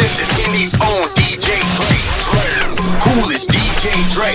This is Indies own DJ Dre. Coolest DJ Dre.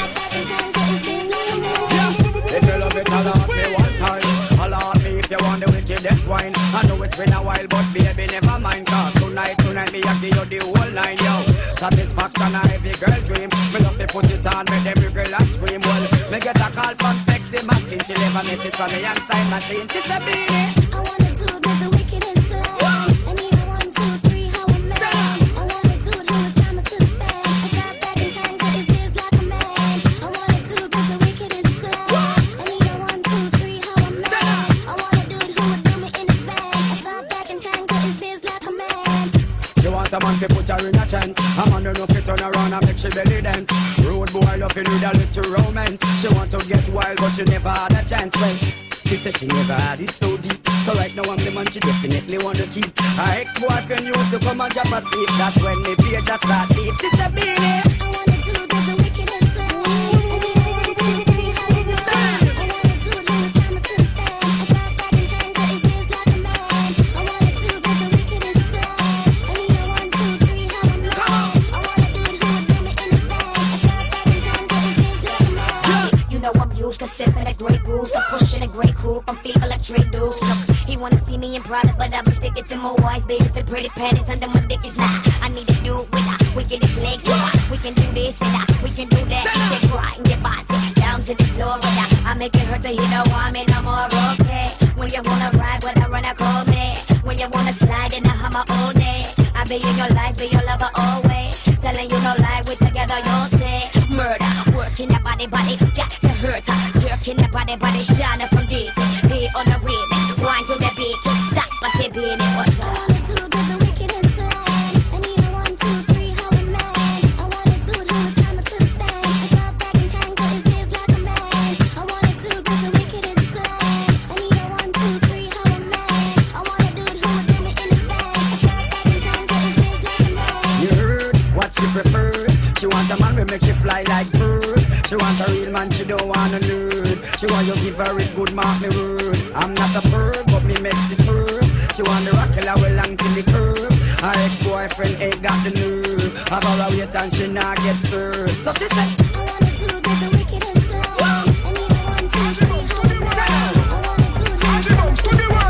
If you love it, allow me one time. Allow me if you want the wickedest wine. I know it's been a while, but baby, never mind. Cause tonight, me, I give you the whole line, yo. Satisfaction, a every girl dream. Me love to put it on, make every girl and scream. Well, me get a call from sexy Maxine. She leave a message from me and sign machine. She said, Beanie, I wanna do it with the wickedest love. I need a 1, 2, 3, how a man. I wanna do it with time to the fan. I got back in time, got his ears like a man. I wanna do it with the wickedest love. I need a 1, 2, 3, how a man. I wanna do it who would do me in his van. I got back in time, got his ears like a man. she want a man to put her in a chance. A man don't know if turn around and make she belly dance. Road boy loving with a little romance. She want to get wild, but she never had a chance. Well, she said she never had it so deep. So right now I'm the man she definitely want to keep. Her ex-boyfriend used to come and drop a sleep. That's when the beer just start deep. She said, Beanie, I wanna do it with the wickedest love. I need a 1, 2, 3, how a man. I wanna do it with time to the fan. I got back in time, got his ears like a man. I wanna do it with the wickedest love. I need a 1, 2, 3, how a man. I wanna do it who would do me in his van. I got back in time, got his ears like a man. You know I'm used to sipping a Grey Goose. I'm pushing a Grey Coupe. I'm feeling like Trey Deuce. Look, he wanna see me in private, but I'ma stick it to my wife. Beaters and pretty panties under my dick is not. I need to do it with her wickedest legs. So we can do this and we can do that. He said, grind your body down to the floor. I make it hurt to hit a woman. I'm more okay. When you wanna ride, when I run, I call me. When you wanna slide in a Hummer all day. I be in your life, be your lover always. Telling you no lie, we together, you'll say. Murder, working the body, got to hurt her. Jerking the body, shining from DT. Be on the remix, wind to the beat. Stop, I say, Beanie, what's I up? wanna do it with the wickedest love. I need a 1, 2, 3, how a man. I wanna do it with time to the fan. I got back in time, got his ears like a man. I wanna do it with the wickedest love. I need a 1, 2, 3, how a man. I wanna do it who would do me in his van. I got back in time, got his ears like a man. you heard what she preferred. She want a man who make she fly like bird. She want a real man, she don't want a nerd. She want you give her it good, mark me word. I'm not a bird, but me makes this firm. She want the rock killer well long till the curb. Her ex-boyfriend ain't got the nerve. Have her a wait and she not get served. So she said, I wanna do it with the wickedest love. I need a 1, 2, 3, how a man. I wanna do it with time to the fan.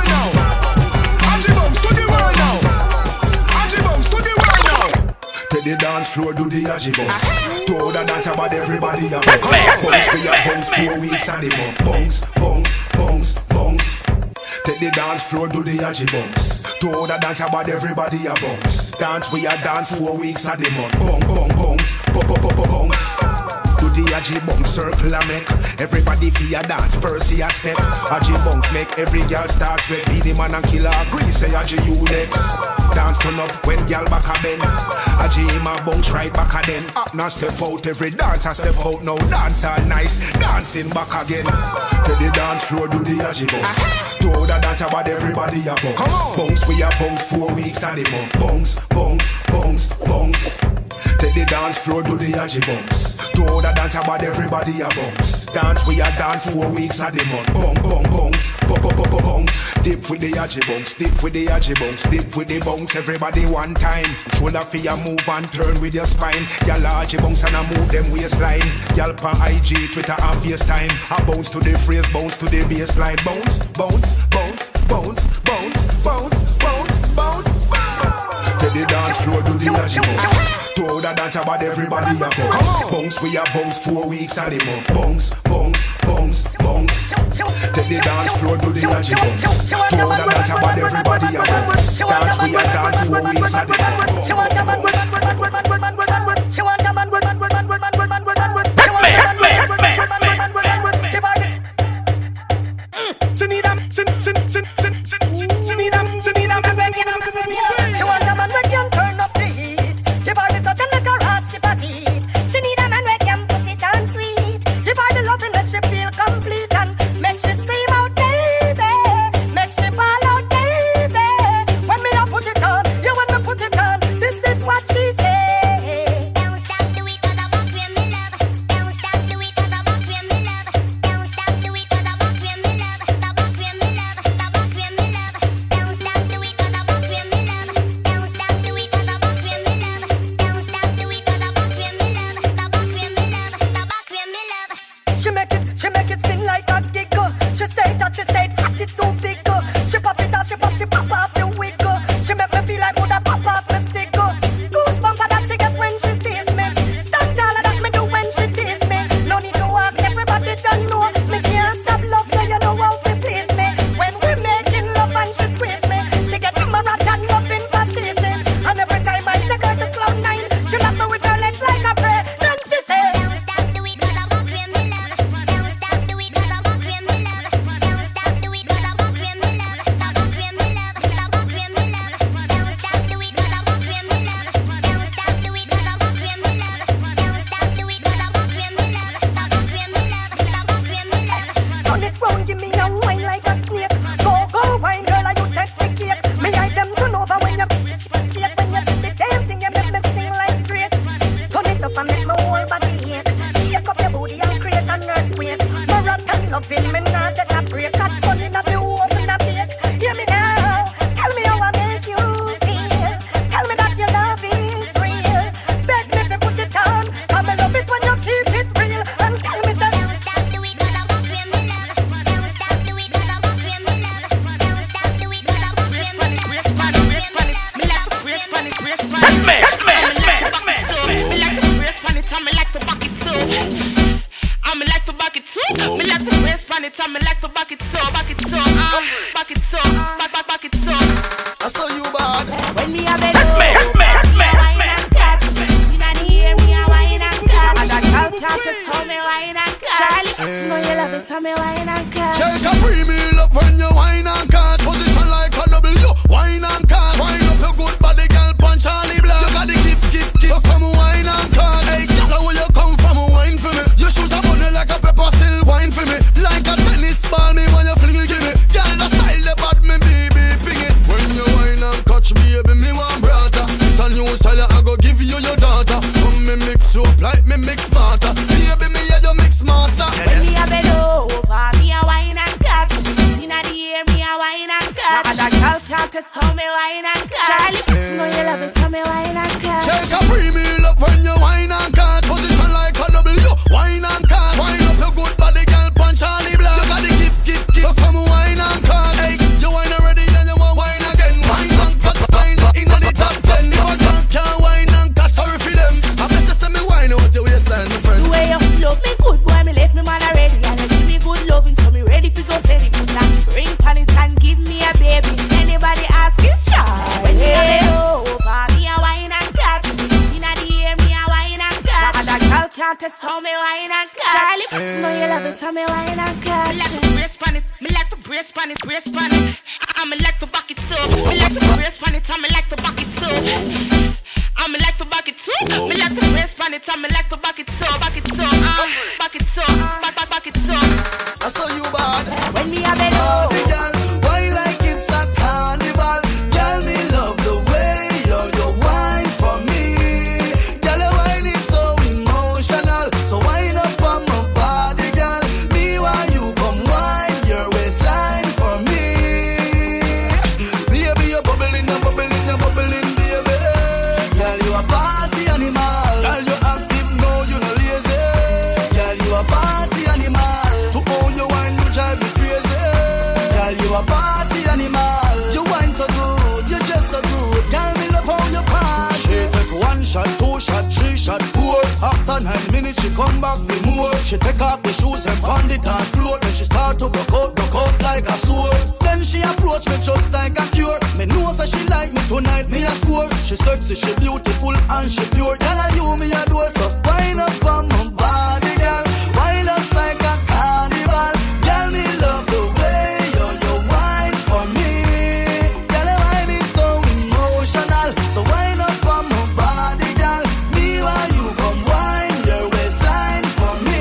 Take the dance floor, do the Ajibong. To the dance about everybody a bounce. Bounce for your bounce 4 weeks and the month. Bounce, bounce, bounce, bounce. Take the dance floor, do the Ajibongs. To the dance about everybody a bounce. Dance we a dance 4 weeks and the month. Bong, bong, bounce, bounce. Do the Ajibong circle a make everybody feel a dance, Percy a step. Ajibongs make every girl start sweat. Beanie Man and Killer agree, say Aji you next. Dance turn up when girl back a bend. Aji him a bounce right back a then. Up now step out, every dancer step out now. Dance all nice, dancing back again. To the dance floor, do the Ajibong. To the dance about everybody a bounce. Bounce we a bounce 4 weeks and the month. Bounce, bounce, bounce, bounce. Take the dance floor, do the Ajibongs. To the dance about everybody a bounce. Dance we a dance 4 weeks a the month. Bong bong bongs, bongs. Dip with the Ajibongs, dip with the Ajibongs, dip with the bongs. Everybody one time. Shoulder for your move and turn with your spine. Y'all Ajibongs and I move them waistline. Y'all pa IG, Twitter and FaceTime. I bounce to the phrase, bounce to the baseline. Bounce, bounce, bounce, bounce, bounce, bounce, bounce, bounce. Take the dance floor, do the Ajibongs. To the dance about everybody a bounce. Bounce we a bounce 4 weeks a the month. Bounce, bounce, bounce, bounce. Take the dance floor, do the Ajibongs. To the dance about everybody a bounce. Dance we a dance 4 weeks a the month. Don't stop, do it. premium love when you wine and cut. Position like a W, wine and cut. Wine up your good body, girl, punch Charlie Black. You got the gift. So come wine and cut. Hey, girl, where you come from, wine for me. Your shoes are money like a pepper, still wine for me. Like a tennis ball, me when you fling it, give me. Girl, the style, the bad, me baby, ping it. When you wine and catch baby, me want brother. It's a new style, I go give you your daughter. Come me mix you up like me mix smarter. Baby, me yeah, you mix master. When me a bend over, me a wine and cut. Inna the air, me a wine and cut. Now that girl can't test how me wine and cut. Charlie, you know you love it, how me wine and cut. Check a premium love when you wine and cut. Position like a W, wine and cut. Wine up your good body, girl, punch Charlie Black. You got the gift. So come wine and cut. Hey, you wine already and you want wine again. Wine and cut style inna the top 10. If a girl can't wine and cut, sorry for them. I better say me wine out your waistline, my friend. The way you love me good, boy, me left me man already. And you give me good loving, so me ready for go steady. Put a ring pan it and give me a baby. Anybody ask is shy. When me a bend over, me a wine and cut. Inna the air, me a wine and cut. Now that girl can't test how me wine and cut. Charlie, you know you love it, how me wine and cut. Me like to brace pan it, me like to brace pan it, brace pan it. I'm like to back it too. Me like to brace pan it, I'm like to back it too. I'm like to back it too. Me like to brace pan it, I'm like to back it too, back it too, back it too, back it too. I saw you bad. When me a bend over. Girl, why like it's a carnival? Girl, me love the way you wine for me. Girl, your wine is so emotional. So wine up on my body, girl. Me while you come wine your waistline for me. Baby, you're bubbling, baby. Girl, you a party animal. Girl, you active, no, you no lazy. Girl, you a party animal. To own your wine, you drive me crazy. Girl, you a party animal. You wine so good, you just so good. Girl, me love how you party. She take 1 shot, 2 shot, 3 shot, 4. After 9 minutes, she come back for more. She take off the shoes and pound the dance floor. Then she start to broke out like a sword. Then she approach me just like a cure. Me know that she like me tonight, me a score. She sexy, she beautiful and she pure. Girl, and you me a do so. Wine up on my body, girl. Wine us like a carnival. Girl, me love the way you wine for me. Girl, your wine is so emotional. So wine up on my body, girl. Me while you come wine your waistline for me.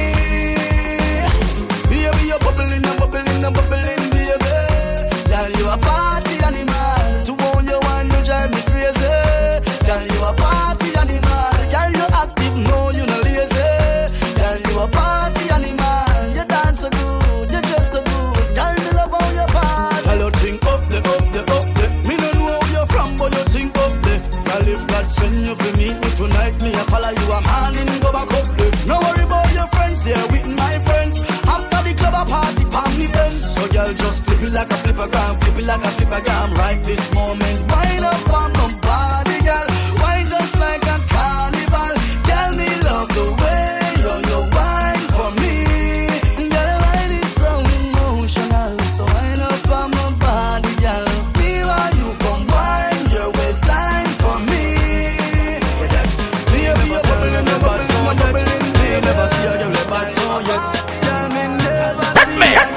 Baby, you're bubbling, baby. Girl, you a party animal. To own your wine, you drive me crazy. Girl, you a party animal. Girl, you active, no, you no lazy. Girl, you a party animal. You dance so good, you dress so good. Girl, me love how you party. Girl, you think up there. Me no know where you're from, but you think up there. Girl, if God send you for meet me tonight, me a follow you a man and go back up there. No worry about your friends, they're with my friends. After the club a party, palm me ends. So girl, just flip it like a flippergram, right this moment. Wine up on my body, girl. Wine just like a carnival. Girl, me love the way you wine for me. Girl, your wine is so emotional. So wine up on my body, girl. Me while you come wine your waistline for me. Baby, you're bubbling, you never see her get bad so yet. Girl, me never see her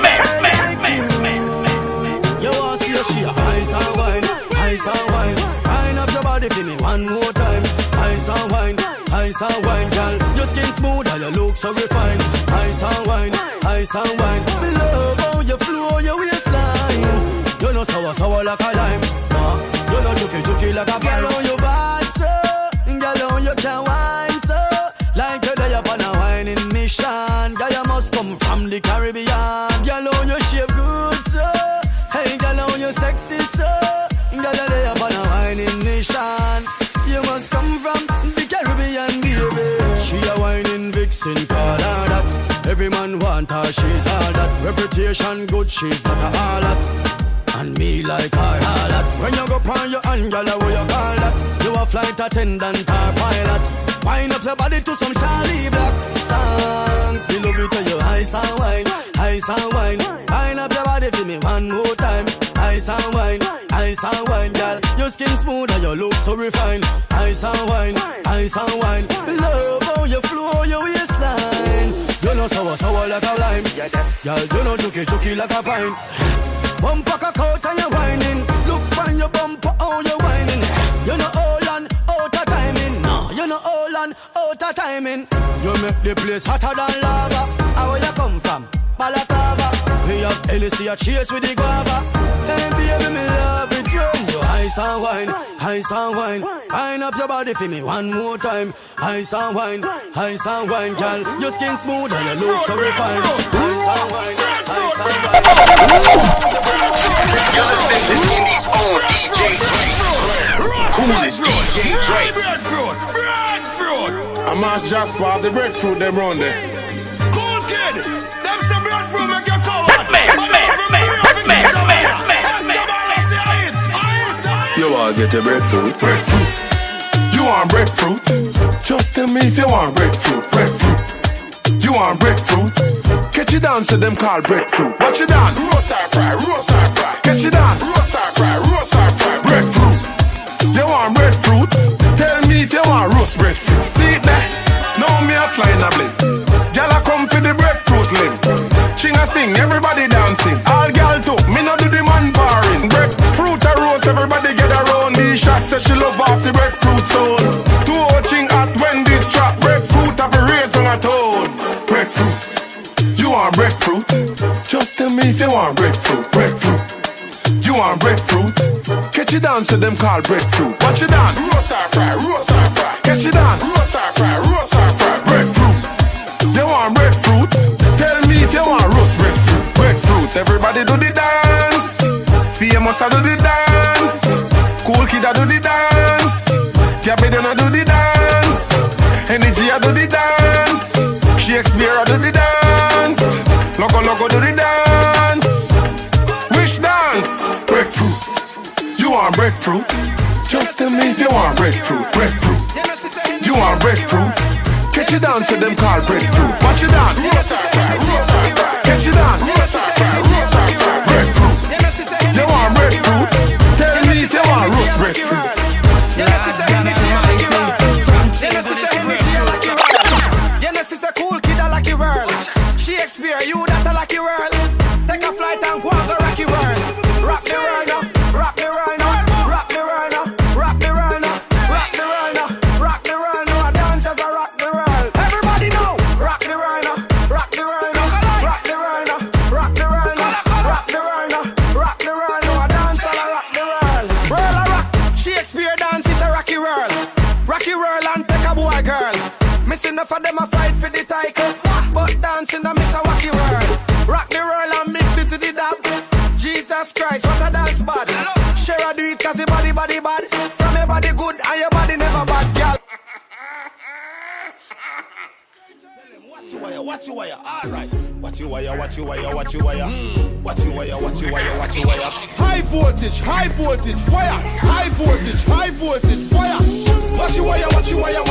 you want to see her, she a ice and wine. Wine up your body for me one more time. Ice and wine, girl. Your skin smooth and your look so refined. Ice and wine. Me love how you flow your waistline. You know sour like a lime. You know juky like a girl on your bad so. Girl on you can wine so. Like you're there upon a whining mission. Girl you must come from the Caribbean. Girl on you shape good so. Hey girl on you sexy so. Girl you're there upon a whining nation. You must come from the Caribbean, baby. She a whining vixen, call her that. Every man want her, she's all that. Reputation good, she's not a harlot. And me like her harlot. When you go on your hand, girl, what you call that? You a flight attendant or pilot. Wind up your body to some Charlie Black songs. Me love you to your ice and wine. Wind up your body for me one more time. Ice and wine, girl. Your skin smooth and your look so refined. Ice and wine. Love how you flow your waistline. You know know sour like a lime. Girl, you know chucky like a pine. Bumper cock out and you're whining. Look on your bumper, how you're whining. You know all and out of timing. No, you know all and out of timing. You make the place hotter than lava. How where you come from? Balaclava. We have Hennessy a chase with the guava. Hey baby, me love it you. You ice and wine, ice and wine. Wind up your body for me one more time. Ice and wine, girl. Your skin smooth and you look so refined. Ice and wine, ice and wine. You're listening to Indies own DJ Dre. Coolest DJ Dre. Breadfruit. I'm asked Jasper the breadfruit them round there. Cool kid. Them some breadfruit make you cover. You want get a breadfruit? Breadfruit. You want breadfruit? Just tell me if you want breadfruit. Breadfruit. You want breadfruit? Catch it down to them called breadfruit. Watch it dance. Roast or fry, roast or fry. Catch it dance. Roast or fry, roast or fry. Breadfruit. You want breadfruit? Tell me if you want roast breadfruit. See it there? Now me a line a blade. Gyal a come for the breadfruit limb. Ching a sing, everybody dancing. All gyal too, me no do the man barring. Breadfruit a roast, everybody get around. Nisha said she love off the breadfruit soul. Too hot ching at when this trap. Breadfruit have a raised on a tone. Breadfruit. You want breadfruit? Just tell me if you want breadfruit. Breadfruit. You want breadfruit? Catch it down to them called breadfruit. Watch it dance. Roast or fry, roast or fry. Catch it dance. Roast or fry, roast or fry. Breadfruit. You want breadfruit? Tell me if you want roast breadfruit. Breadfruit. Everybody do the dance. Famous a do the dance. Cool kid a do the dance. Gabby don't do the dance. Energy a do the dance. Shakespeare a do the dance. Logo do the dance. Which dance? Breadfruit. You want breadfruit? Just tell me if you want breadfruit. Breadfruit. You want breadfruit? Catch it down to them called breadfruit. Watch it dance. Roast or fry, roast or fry. Catch it dance. Roast or fry, roast or fry. Breadfruit. You want breadfruit? Tell me if you want roast breadfruit. Sister cool kid a lucky world. Shakespeare, you that a lucky world. Take a flight and go and go rocky world. Rock the world now, rock the world now, rock the world now, rock the world now, rock the world now, rock the world now. Dancers are rock the world. Everybody know, rock the world now, rock the world now, rock the world now, rock the world now, rock the world now, rock the world now. Dancers are rock the world. World a rock. Shakespeare dance it a rocky world. Rocky world and take a boy girl. Missing enough of them a fight for the title, but dancing a miss a wacky world. Rock the world and mix it to the dab. Jesus Christ, what a dance bad. Share a do it cause your body bad. From your body good and your body never bad, girl. Watch your wire, alright. Watch your wire. Watch your wire. High voltage wire. High voltage wire. Watch your wire. Watch your wire.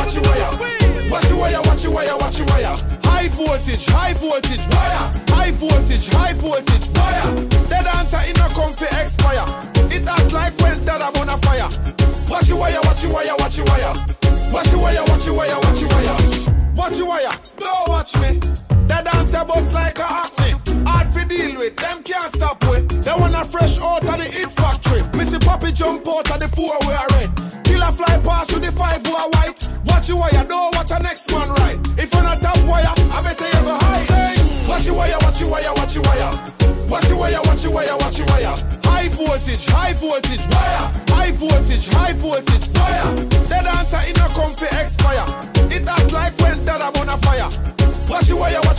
High voltage wire. High voltage wire. The dancer in a comfy expire. It act like when that I'm on a fire. Watch your wire. Watch your wire. Don't watch me. The dancer bust like a acne. Hard for deal with, them can't stop with. They want a fresh out of the hit factory. Missy Poppy jump out of the 4-way red. Killer fly past with the 5-way white. Watch your wire, don't watch a next man right. If you're not top wire, I better you go high. Hey. Watch your wire. High voltage wire. High voltage wire. The dancer in a comfy expire. It act like when that I'm on a fire. Watch your wire.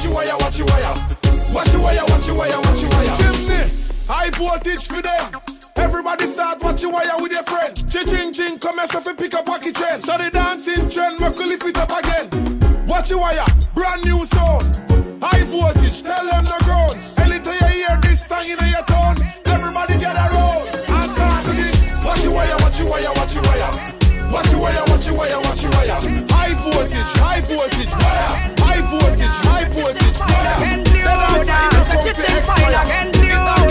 Chimney, high voltage for them. Everybody start watch your wire with your friend. Ching, come yourself and pick up a kitchen. So the dancing trend, make you lift it up again. Watch your wire, brand new sound. High voltage, tell them the grounds. Anytime you hear this song in your tone, everybody get around and start to it. Watch your wire. High voltage wire. High voltage wire.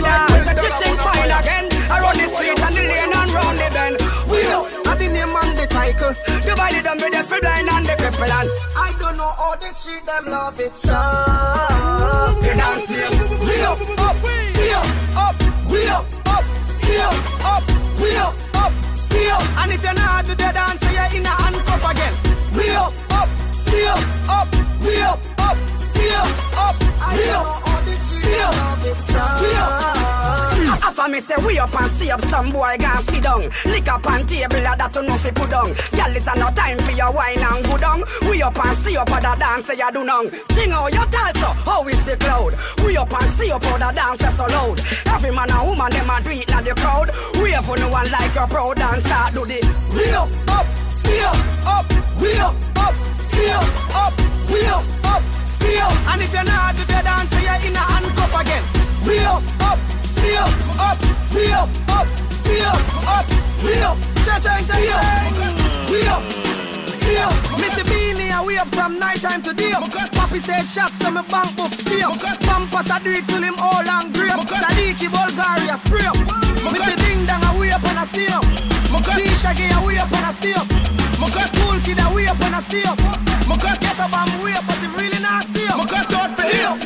Around the street and the lane and round the bend. We know, I the name and the cycle. The body done with the free blind and the cripple and I don't know how the street them love it so. the dance name. We up, still up, we up, still up, we up, still. And if you're not to the dance, you're in a handcuff again. We up, still up, we up, still up, we up, still. We up. After me say we up and stay up, some boy gon' sit down. Lick up on table that you know fi put down. Girl, it's no time for your wine and go down. We up and stay up, other dance say you do now. Sing out your talso, how is the cloud? We up and stay up, other dance so loud. Every man and woman them a do it in the crowd. We have no one like your proud and start do the. We up, still up, we up, still up, we up, still. And if you're not to the dance, you're in a handcuff again. We up, still up, we up, still up, we up, still, we up, still. Mr. Beanie, and we up from night time to day. Papi said shots, so me bank book steel. Pampas I do it till him all and grape. Sadiki Bulgaria spray up. Mr. Ding Dang, and we up on a stay up. Tisha Gay, and we up on a stay up. Cool Kid, and we up on a stay up. Get up and we up, but him really not stay up. Cut out for this.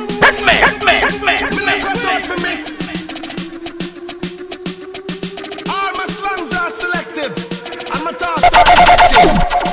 Me not cut out for miss. All my slangs are selective, and my thoughts are effective.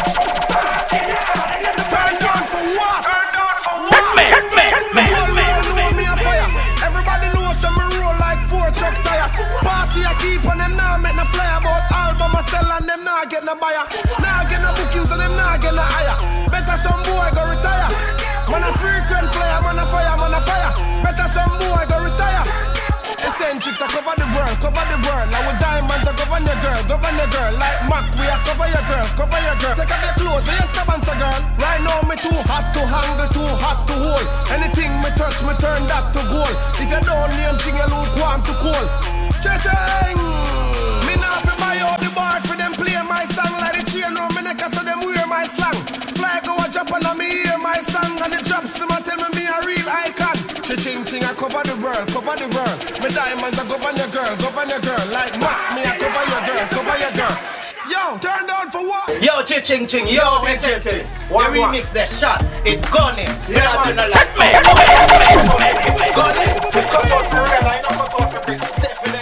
Turn down for what? The whole world know me on fire. Everybody knows I'm a roll like 4-truck tire. Party I keep on them now make no flyer. But album I sell and them now get no buyer. Now get no bookings and them now get no higher. Better some boy go retire. Man a frequent flyer, man a fire, man a fire. Better some boy go retire. Eccentrics I cover the world, Now with diamonds I govern your girl. Like Mac, we a cover your girl. Take off your clothes, you stop answer girl. Right now me too hot to handle, too hot to hold. Anything me touch, me turn that to gold. If you don't name ching, you lukewarm to cold. Cha-ching! Me not fi buy out the bar for them play my song. Like the chain round me neck so them wear my slang. Fly go a Japan and me hear my song. And the drops them a tell me a real icon. Ching I cover the world. Me diamonds I govern your girl. Like Mac, me I cover your girl. Yo, turn down for what? Yo, ching, yo, Eccentrics. The remix that shot, it gone in. Yeah, man. Like me. Gone in. We cut out for real, I know cut out for this. Definitely.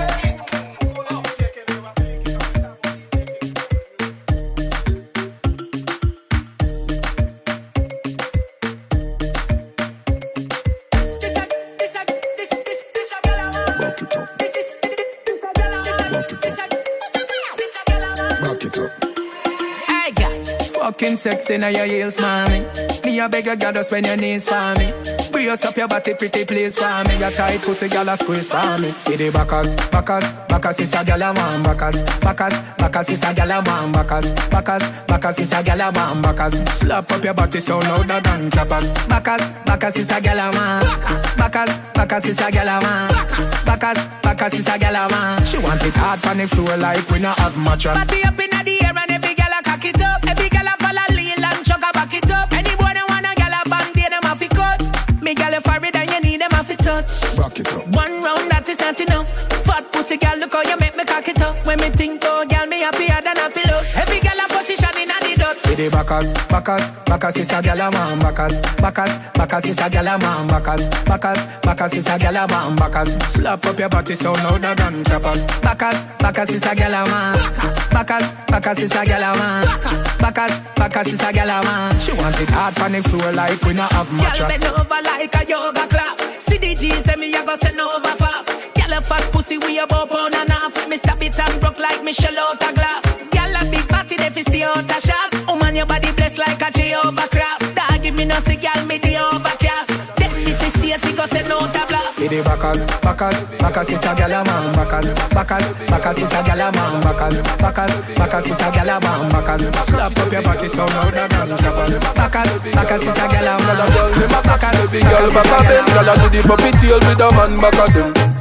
Fucking sex in your heels, mommy. Me a beg you, girl, just when your knees for me. Brace up your body, pretty please for me. Your tight pussy, girl, a squeeze for me. For the backers is a girl a man. Backers is a girl a man. Backers is a girl a man. Backers slap up your body so louder than clappers. Backers is a girl a man. Backers is a girl a man. Backers is a girl a man. She want it hard on the floor like we not have mattress. Body up in the air and every girl a cock it up. Every girl a follow lean and chuck a back it up. Any boy that wanna girl a band, they them have to cut. Me girl a for it and you need them have to touch. Rock it up. One round that is not enough. Fat pussy girl, look how you make me cock it up. When me think oh girl, me happier than a pillow. Every girl a position in a the dot. With the backers is a girl a man. Backers is a girl a man. Backers is a girl a man. Backers slap up your body so louder than clappers. Backers is a girl a man. Backers is a girl a man. Backers is a girl a man. She want it hard on the floor like we not have mattress. Girl bend over like a yoga class. See the G's, them me a go send over fast. Girl a fat pussy we about pound and half. Me stab it and broke like Michelle out a glass. Girl a big body they fi stay out a shot. Woman your body blessed like a Jehovah cross. Dog give me no see girl me the overcast. Then me see Stacy go send out a blast. See the backers is a girl a man. Backers is a girl a man. Backers is a girl a man. Backers slap up your body so louder than clappers. Backers is a girl a man. Baby girl back of them, girl a do the puppy tail with a man back of them.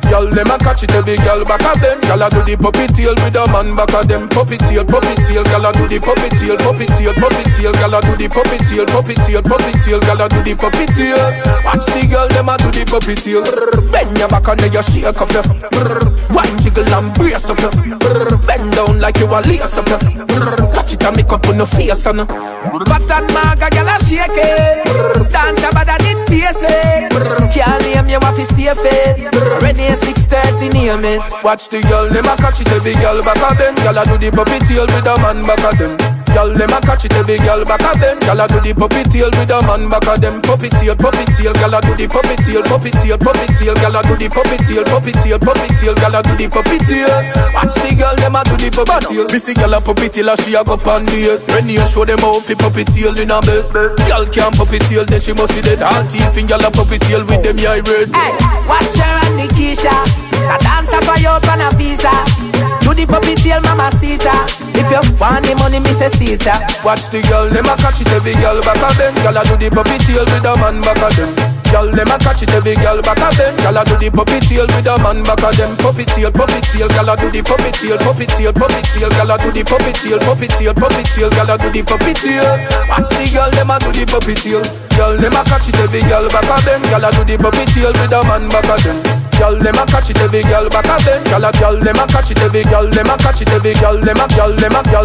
Girl, them a catch it, every girl back of them. Girl a do the puppy tail with a man back of them. Puppy tail, girl a do the puppy tail. Girl a do the puppy tail, girl a do the puppy tail. Watch the girl, them a do the puppy tail. Bend your back and then you shake up your. Wine jiggle and brace up your. Bend down like you a lace up your. Catch it and make up on your face on. But that maga girl a shake it. Dance about that it basic. Can't name you have to stay fit. Ready 6:30 name it. Watch the girl, them a catch it, every girl back of them. Girl a do the puppy tail with a man back of them. Girl, them a catch it, every girl back of them. Girl a do the puppy tail with a man back of them. Puppy tail, girl a do the puppy tail. Girl a do the puppy tail, girl a do the puppy tail. Watch the girl, them a do the puppy tail. Missy girl a puppy tail, and she a go pan the. When you show them how fi puppy tail in a bed. Girl can't puppy tail, then she must see dead. All teeth in girl a puppy tail with them eye red. Hey, watch her and Nikisha. A dancer for you on a visa. Do the puppy tail, mama Sita. If you want the money, me say Sita. Watch the girl, them a catch it, every girl back of them. Girl a do the puppy tail with a man back of them. Girl, them a catch it, every girl back of them. Girl a do the puppy tail with a man back of them. Puppy tail, girl a do the puppy tail. Girl a do the puppy tail, girl a do the puppy tail. Watch the girl, them a do the puppy tail. Girl, them a catch it, every girl back of them. Girl a do the puppy tail with a man back of them. Girl, them a catch it, every girl back of them. Girl, them a catch it, every girl, them a catch it, every girl, them a girl.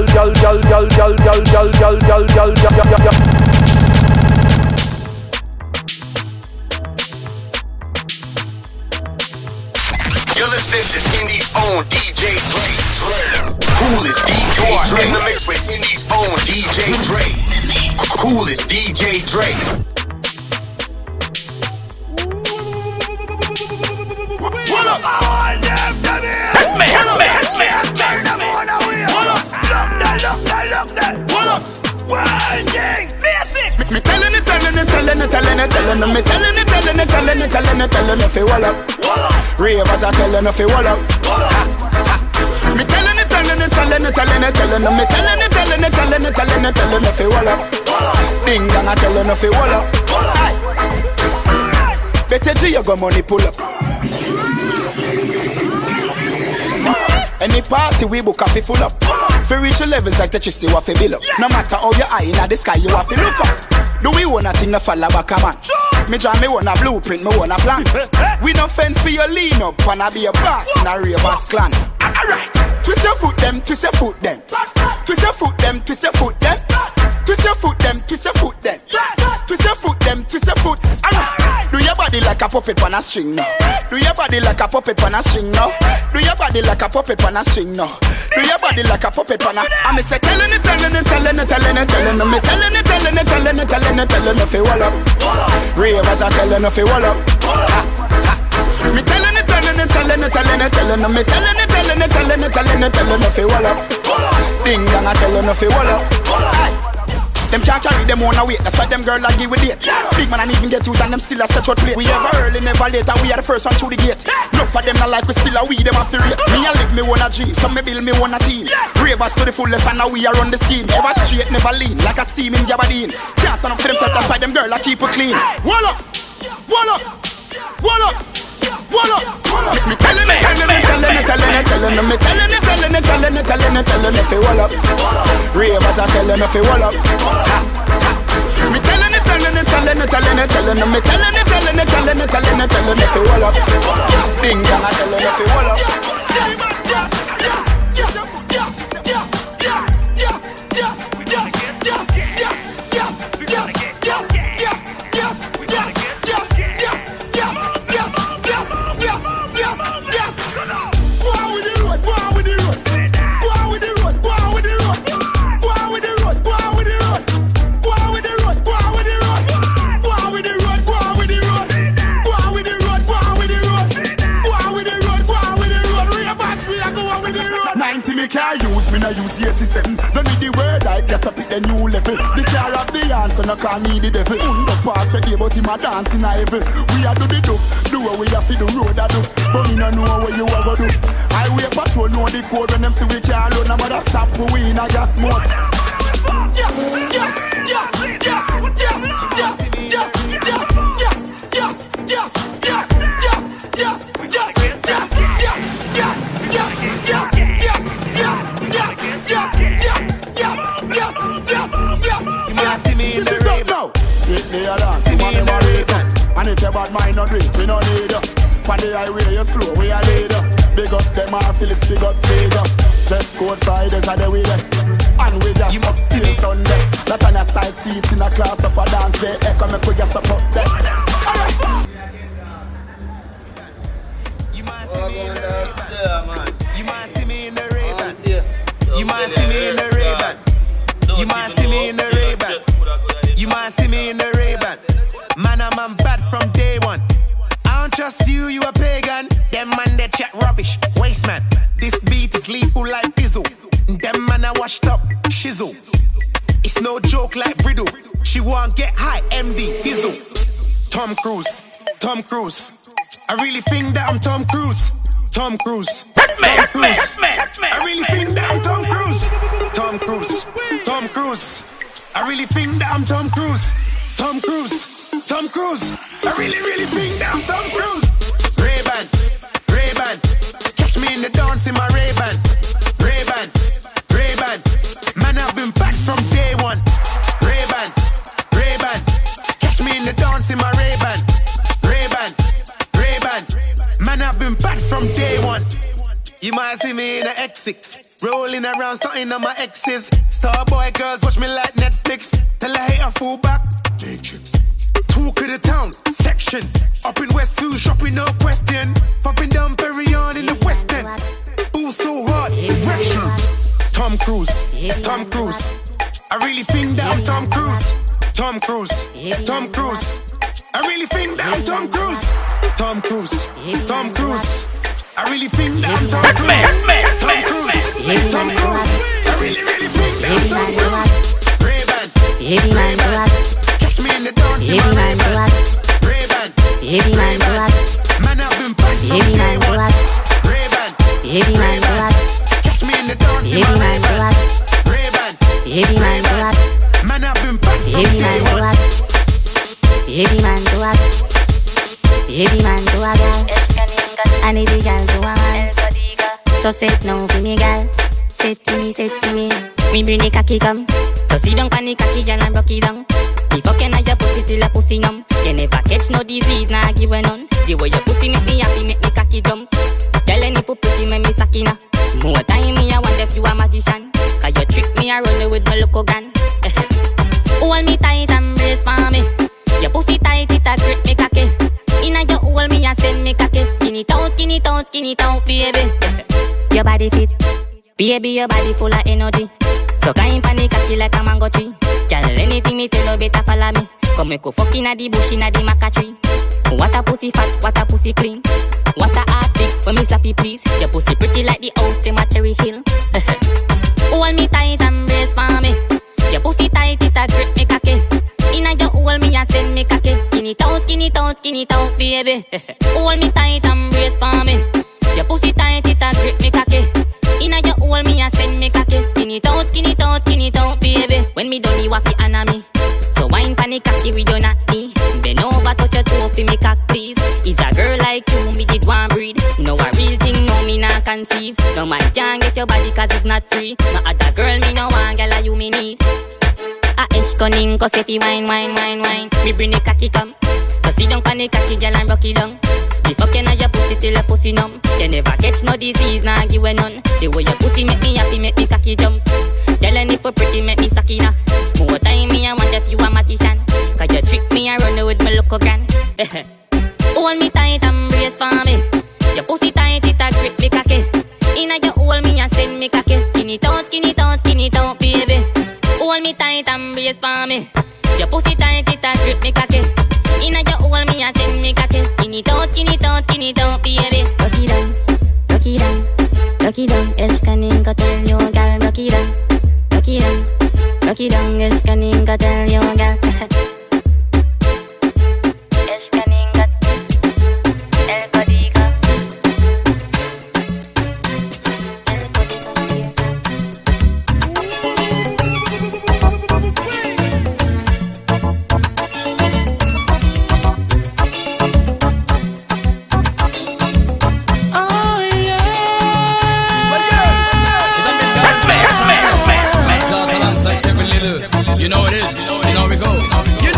You're listening to Indie's own DJ Dre. Coolest DJ Dre. In the mix with Indie's own DJ Dre. Coolest DJ Dre. What up? All them done it. What up? One thing. Me telling it, if you wall up. Ravers are telling if you wall up. Me telling it, if you wall up. Ding dong are telling if you wall up. Better G, you got money pull up. Any party we book up, full up. For reach your levels like that you see what fi build up. No matter how your eye in the sky, you have to look up. Do we want a thing to fall back a man? Me draw me want a blueprint, me want a plan. We no fence for your lean up, and I be a boss in a Ravers clan. Twist your foot them, twist your foot them. Twist your foot them, twist your foot them. Twist your foot them, twist your foot them. Twist your foot them, twist your foot. Do your body like a puppet on a string now. Do your body like a puppet on a string now. Do your body like a puppet on a string now. Do your body like a puppet on a. I'm say telling it, if you wall up. Ravers are telling if you wall up. Me telling it, if you wall up. Ding dong are telling if you wall up. Them can't carry them on a weight, that's why them girl like give with it. Big man and even get you and them still a set out plate. We ever early, never late, and we are the first one through the gate. Look for them not like we still a we, them after it. Me a live me one a dream, some me build me one a team. Ravers to the fullest and now we are on the scheme. Ever straight, never lean, like a seam in Gabardine. Can't stand up for themselves, that's why them girl like keep it clean. Wall up, wall up, wall up. Me telling it, if you wall up. Ravers are telling if you wall up. Me telling it, if you wall up. Ding dong are telling if you wall up. Use 87. Don't need the word hype, just up it a new level. The car of the answer, no can need the devil. Undo pass the day, but him a dance in a heaven. We a do the do what we have to do road a do. But me no know what you ever do. Highway patrol know the code when them see we can't run. No matter stop, we in a gas mode. Yes, yes, yes, yes, yes, yes, yes, yes, yes, yes, yes, yes, yes, yes, yes, yes. Hit the alarm, see me never read up. And if your bad mind no drink, we no need you. On the highway you slow, we a leader. Big up them all Phillips, big up bigger. Dress code Fridays are the way there. And we just upstairs Sunday. That on a side seat in a class up a dance day. Echo me put your support there. Alright. You might see me in the Ray-Ban. You might see me in the Ray-Ban. You might see me in the Ray-Ban. You might see me in the Ray-Ban. You might see me in the Ray-Ban. Man, I'm bad from day one. I don't trust you, you a pagan. Them man they chat rubbish, waste man. This beat is lethal like Bizzle. Them man I washed up, shizzle. It's no joke like Riddle. She won't get high, MD, Dizzle. Tom Cruise, Tom Cruise. I really think that I'm Tom Cruise. Tom Cruise, Tom Cruise. I really think that I'm Tom Cruise. Tom Cruise, Tom Cruise. I really think that I'm Tom Cruise. Tom Cruise, Tom Cruise. I really think that I'm Tom Cruise. Ray-Ban, Ray-Ban. Catch me in the dance in my Ray-Ban. Ray-Ban, Ray-Ban. Man, I've been back from day one. Ray-Ban, Ray-Ban. Catch me in the dance in my Ray-Ban. Ray-Ban, Ray-Ban. Man, I've been back from day one. You might see me in a X6, rolling around, starting on my exes. Starboy girls watch me like Netflix. Tell a hater fall back. Matrix. Talk of the town, section. Up in Westview, shopping, no question. Popping down Perignon in the West End. Boo so hard, erection. Tom Cruise, Tom Cruise. I really think that I'm Tom Cruise. Tom Cruise, Tom Cruise. I really think that I'm Tom Cruise. Tom Cruise, Tom Cruise. I really think that I'm Tom Cruise. Tom Cruise, Tom Cruise. I really think that I'm Tom Cruise. Ray-Ban, Ray-Ban. Catch me in the dance in my Ray-Ban. Ray-Ban, Ray-Ban. Man, I've been back from day one. Ray-Ban, Ray-Ban. Catch me in the dance in my Ray-Ban. Ray-Ban, Ray-Ban. Man, I've been back from day one. Heavy man to a girl. I need the girl to a man. So sit now for me, girl. Sit to me. Me bring the cocky come. So sit down pan the cocky, girl, and broke it down. If you can, your pussy till your pussy numb. You never catch no disease, nah give a none. The way your pussy make me happy, make me cocky jump. Girl, any pussy make me sakina. More time me, I wonder if you a magician. Cause you trick me, I run with my local gun. Hold me tight and brace for me. Your pussy tight, it a grip me cocky. Inna your hole, me a send me cocky. Skin it out, baby. Your body fit, baby, your body full of energy. So climb on the cocky like a mango tree. Girl, anything me tell you better follow me. Come make you fuck inna the bush, inna the maca tree. What a pussy fat, what a pussy clean. What a ass big, when me slappy please. Your pussy pretty like the house, them a Cherry Hill. Hold me tight and brace for me. Your pussy tight, it a grip me cocky. Inna your hole, me a send me cocky. Skin it out, baby. Hold me tight and brace for me. Your pussy tight, it a grip me cocky. Inna your hole, me a send me cocky. Skin it out, baby. When me done, you have to honor me. So wine pan the cocky with your natty. Bend over, touch your toe for me cock, please. It's a girl like you, me did one breed. No a real thing, no me not conceive. No man can't get your body cause it's not free. No other girl, me no one girl like you me need. A ish cunning, cause if you wine. Me bring the cocky come. So sit down pan the cocky, girl, and rock it down. The fucking of your pussy till your pussy numb. You never catch no disease, nah give a none. The way your pussy make me happy, make me cocky jump. Girl, and if you pretty, make me sakina. More time me, I wonder if you a magician. Cause you trick me and run with my local gun. Hold me tight and brace for me. Your pussy tight, it a grip me cocky. Inna your hole, me a send me cocky. Skin it out, baby. Hold me tight and brace for me. Your pussy tight, it a grip me cocky. Inna your hole, me a send me cocky. Skin it out, baby. Rock it down. Es canning go tell you, girl. Rock it down. Es canning go tell you, girl. Es canning go El Código. You know it is. You know we go. You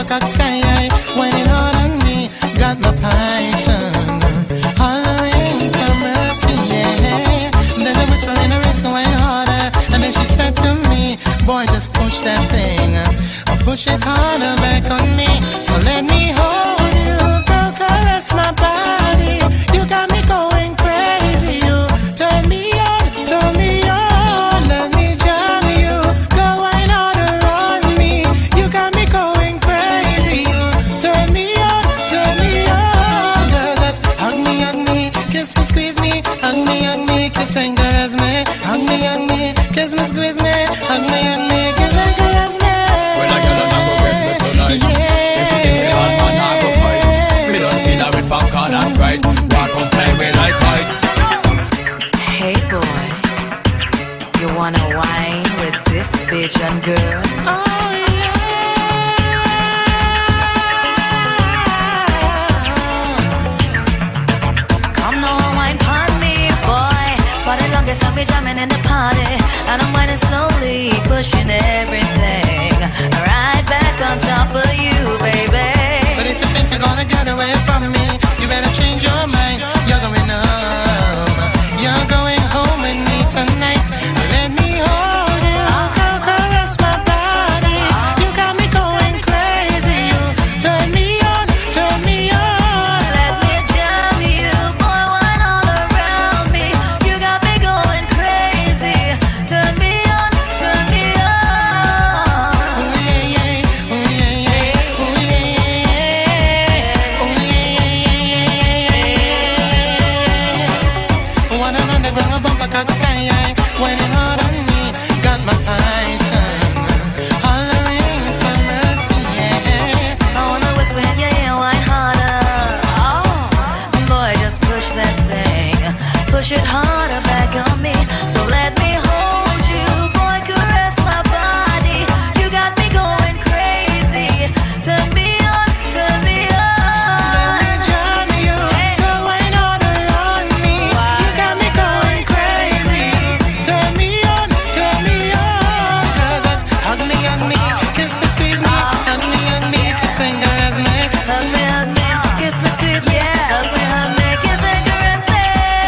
cock sky high, whining hard on me. Got my python hollering for mercy, yeah. Then I whisper in her wrist, wine harder, and then she said to me, boy, just push that thing, push it harder back on me. So let me hold you, go caress my body. You got me going crazy, you turn me on, turn me on. Let me jam you, go wine harder on me. You got me going crazy, you turn me on, girl. Just hug me, kiss me, squeeze me, hug me, kiss and caress me, hug me, kiss me, squeeze me, hug me, kiss and caress me. When I get on, I go get me tonight. If you think say on man, I go fight. Me don't feel that with popcorn and Sprite. Walk on play with like fight. Hey boy, you wanna wine with this bitch and girl? Oh yeah. Come now, wine pon me, boy. For the longest I'll be jamming in the party, and I'm whining slowly, pushing everything right back on top of you, baby. But if you think you're gonna get away from me, you better change your mind. You're going home. You're going home with me tonight. Let me hold you, go caress my body. You got me going crazy. You turn me on, turn me on. Let me jam you, boy, wine all around me. You got me going crazy. Turn me on, turn me on. Ooh yeah, yeah, ooh yeah, yeah, ooh yeah, yeah, ooh yeah, yeah. One another bring a bumper cock sky high, whining hard on me. Got my python hollering for mercy, yeah. I wanna whisper in your ear, wine harder. Oh, boy, just push that thing, push it harder back on me. So let me hold you, boy, caress my body. You got me going crazy. Turn me on, turn me on. Let me jam you, go wine harder on me. You got me going crazy. Turn me on, girl, just hug me, kiss me, squeeze me, hug me, kiss and caress me. Hug me, kiss me, squeeze me, hug me, kiss and caress me.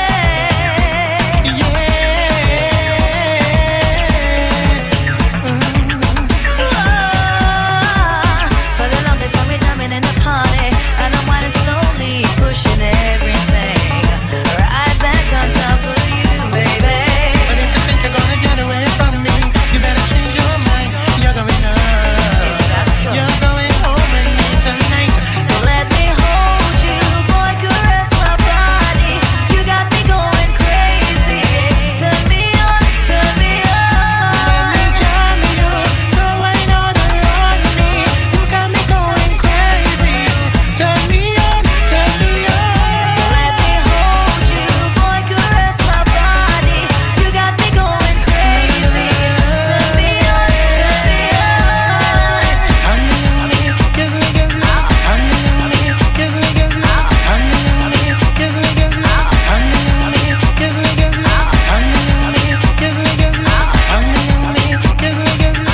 For the longest I'll be jamming in the party, and I'm whining slowly, pushing everything right back on top of you, baby. But if you think you're gonna get away from me, you better change your mind. You're going home. You're going home with me tonight. So let me hold you, boy, caress my body. You got me going crazy. Turn me on, turn me on. Let me jam you, go wine harder on me. You got me going crazy. Turn me on, turn me on. So let me hold you, boy, caress my body. You got me going crazy. Turn me on, turn me on. Hug me, kiss me, kiss me. Hug me, kiss me, kiss me. Hug me, kiss me, kiss me. Hug me, kiss me, kiss me. Hug me, kiss me, kiss me. Hug me, kiss me, kiss me.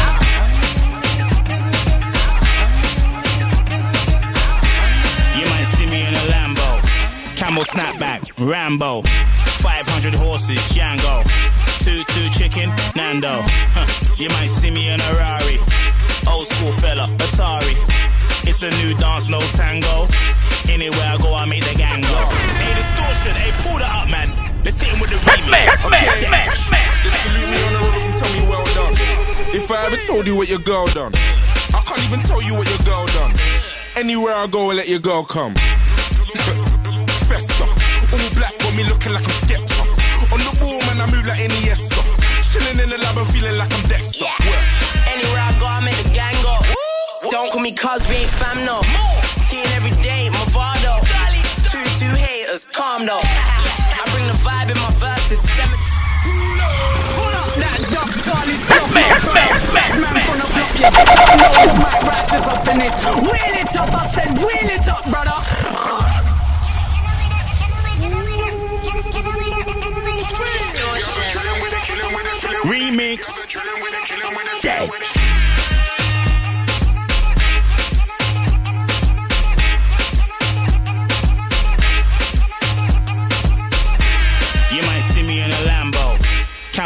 You might see me in a Lambo, camel snapback, Rambo, 500 horses, Django, 2-2 chicken, Nando. You might see me in a Rari, old school fella, Atari. It's a new dance, no tango. Anywhere I go, I make the gang go. Hey, distortion, hey, pull that up, man. Let's hit him with the remix. Just salute me on the road and tell me well done. If I ever told you what your girl done, I can't even tell you what your girl done. Anywhere I go, I let your girl come. Festa, all black, got me looking like I'm Skepta. On the ball, man, I move like Iniesta. Chilling in the lab and feeling like I'm Dexter. Yeah. Anywhere I go, I make the gang go. Don't call me cuz, we ain't fam, no. Seeing every day, Movado. 2-2 haters, calm though. I bring the vibe in my verses. Pull up that duck, Charlie, stop man from the block, yeah. I know it's Mike Righteous up in this. Wheel it up, I said wheel it up, brother. Remix. Dead.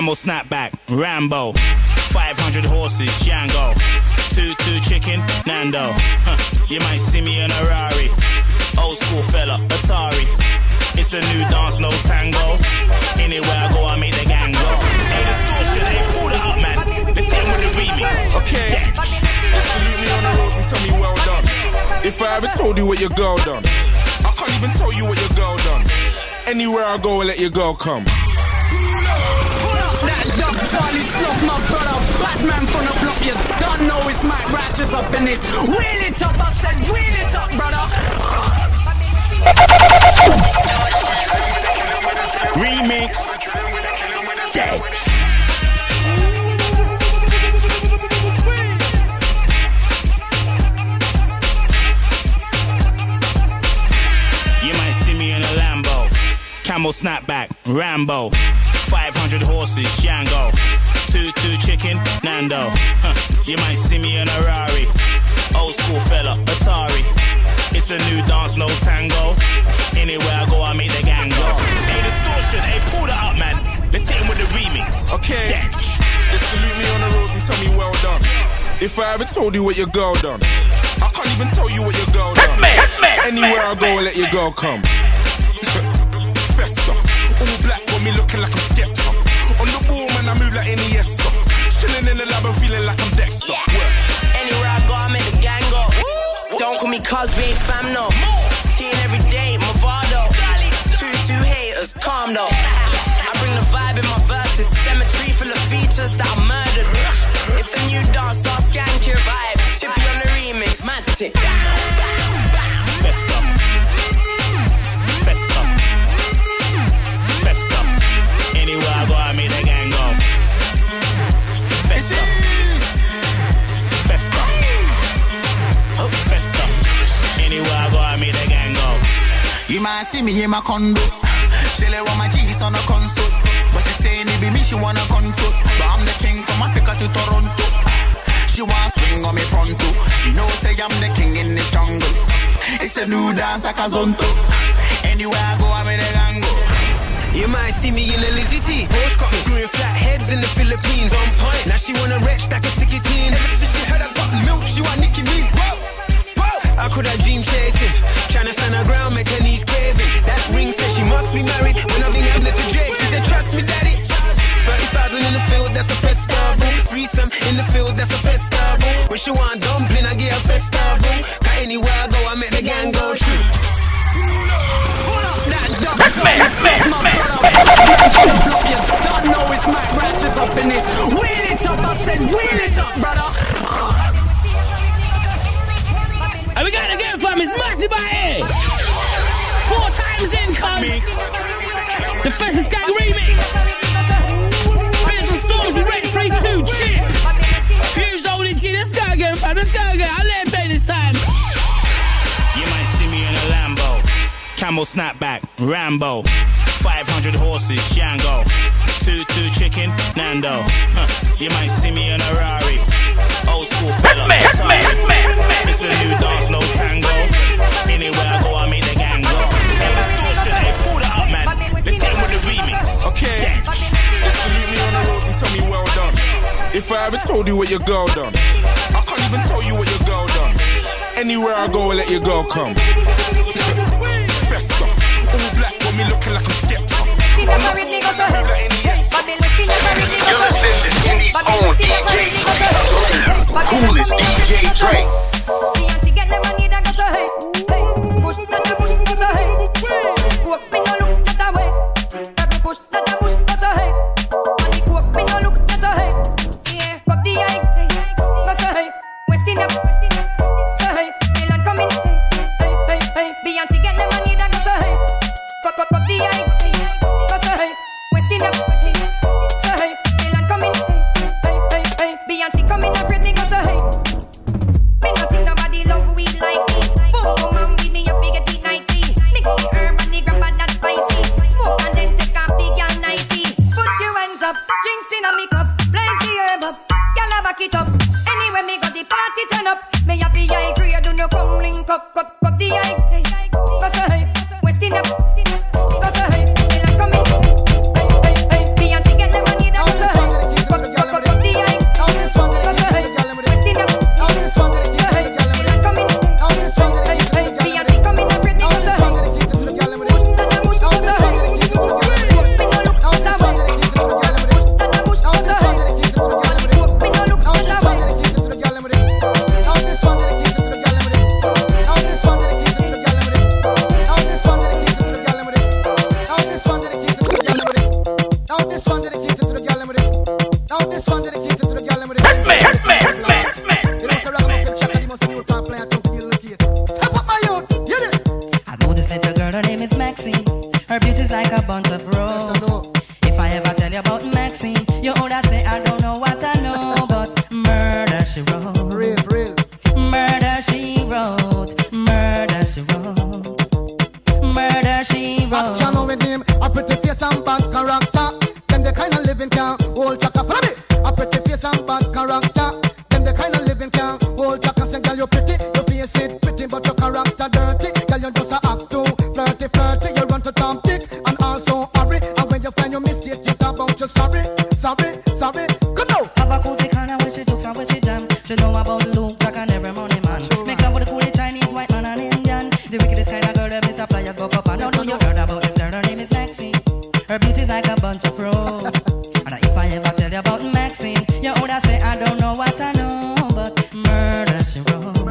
Camel snapback, Rambo. 500 horses, Django. 2-2 chicken, Nando. You might see me in a Rari. Old school fella, Atari. It's a new dance, no tango. Anywhere I go, I make the gang go. Hey, distortion, hey, pull that up, man. Let's hit him with the remix. Okay, salute me on the roads and tell me well done. If I ever told you what your girl done, I can't even tell you what your girl done. Anywhere I go, I let your girl come. That dog Charlie Slug, my brother. Batman from the block, you don't know it's Mike Righteous up in this. Wheel it up, I said, wheel it up, brother. Remix. Dead. You might see me in a Lambo. Camel snapback, Rambo. 500 horses, Django. 2-2 chicken, Nando. You might see me in a Rari. Old school fella, Atari. It's a new dance, no tango. Anywhere I go, I make the gang go. Hey, distortion, hey, pull that up, man. Let's hit him with the remix. Okay, just salute me on the roads and tell me well done. If I ever told you what your girl done, I can't even tell you what your girl done. Anywhere I go, I let your girl come. Festa, all black, got me looking like I'm Skepta. On the ball, man, I move like Iniesta. Chilling in the lab and feeling like I'm Dexter. Anywhere I go, I make the gang go. Don't call me cuz we ain't fam, no. Seeing every day, Movado. 2-2 haters, calm though. I bring the vibe in my verses. Cemetery full of features that I murdered. It's a new dance, start skank your vibes. Chippy on the remix, Matic. Festa. Festa. Festa. Anywhere I go, I make the gang go. Festa. Festa. Festa. Anywhere I go, I make the gang go. You might see me in my condo. Chillin' with my G's on a console. But she saying it be me, she wanna control. But I'm the king from Africa to Toronto. She wanna swing on me pronto. She knows say I'm the king in this jungle. It's a new dance like a zonto. Anywhere I go, I make the gang go. You might see me in a Lizzie T. Horse got me growing flat heads in the Philippines. On point. Now she wanna wretch that can stick it in. Ever since she heard I got milk, she want Nicki me. Whoa, whoa. I could have dream chasing. Tryna stand her ground, make her knees caving. That ring says she must be married. When I've been having to Drake, she said trust me, daddy. 30,000 in the field, that's a festival. Threesome in the field, that's a festival. When she want dumpling, I get a festival. Cause anywhere I go, I make the gang go through. That dog Charlie Slug, my brother. Batman from the block, you don't know it's Mike Righteous up in this. Wheel it up, I said, wheel it up, brother. And we got it again, fam. It's Matty by here. 4 times in, cuz. The Festus Gang remix. Beers and Storms, Red 3-2, Chip. Fuse Oldie G. Let's go again, fam. Let's go again. I'll let him play this time. You might see me in a Lambo. Camel snapback, Rambo. 500 horses, Django. 2-2 chicken, Nando. You might see me in a Rari. Old school fella, it's a new dance, no tango. Anywhere I go, I make the gang go. Hey, distortion, hey, pull that up, man. Let's hit him with the remix. Okay, just salute me on the roads and tell me well done. If I ever told you what your girl done, I can't even tell you what your girl done. Anywhere I go, I let your girl come. Festa, all black, got me looking like I'm Skepta. On the ball, man, I move like Iniesta. You're listening to Indies own DJ Dre. Coolest DJ Dre. bad character. Them the kind of living can hold back and say, girl, you pretty. Your face it pretty, but your character dirty. Girl, you just a act too flirty, flirty. You run to Tom Dick and also hurry. And when you find your mistake, you talk about you sorry, sorry, sorry. Come now. Have a cozy kind of when she jokes and when she jam. She know about Luke like an every money man. Make love with a coolie Chinese, white man and Indian. The wickedest kind of girl that miss a flyers go up and down. Know you heard about this girl, her name is Maxine. Her beauty's like a bunch of roses. And if I ever tell you about Maxine, you would say I don't know what I know, but murder she wrote.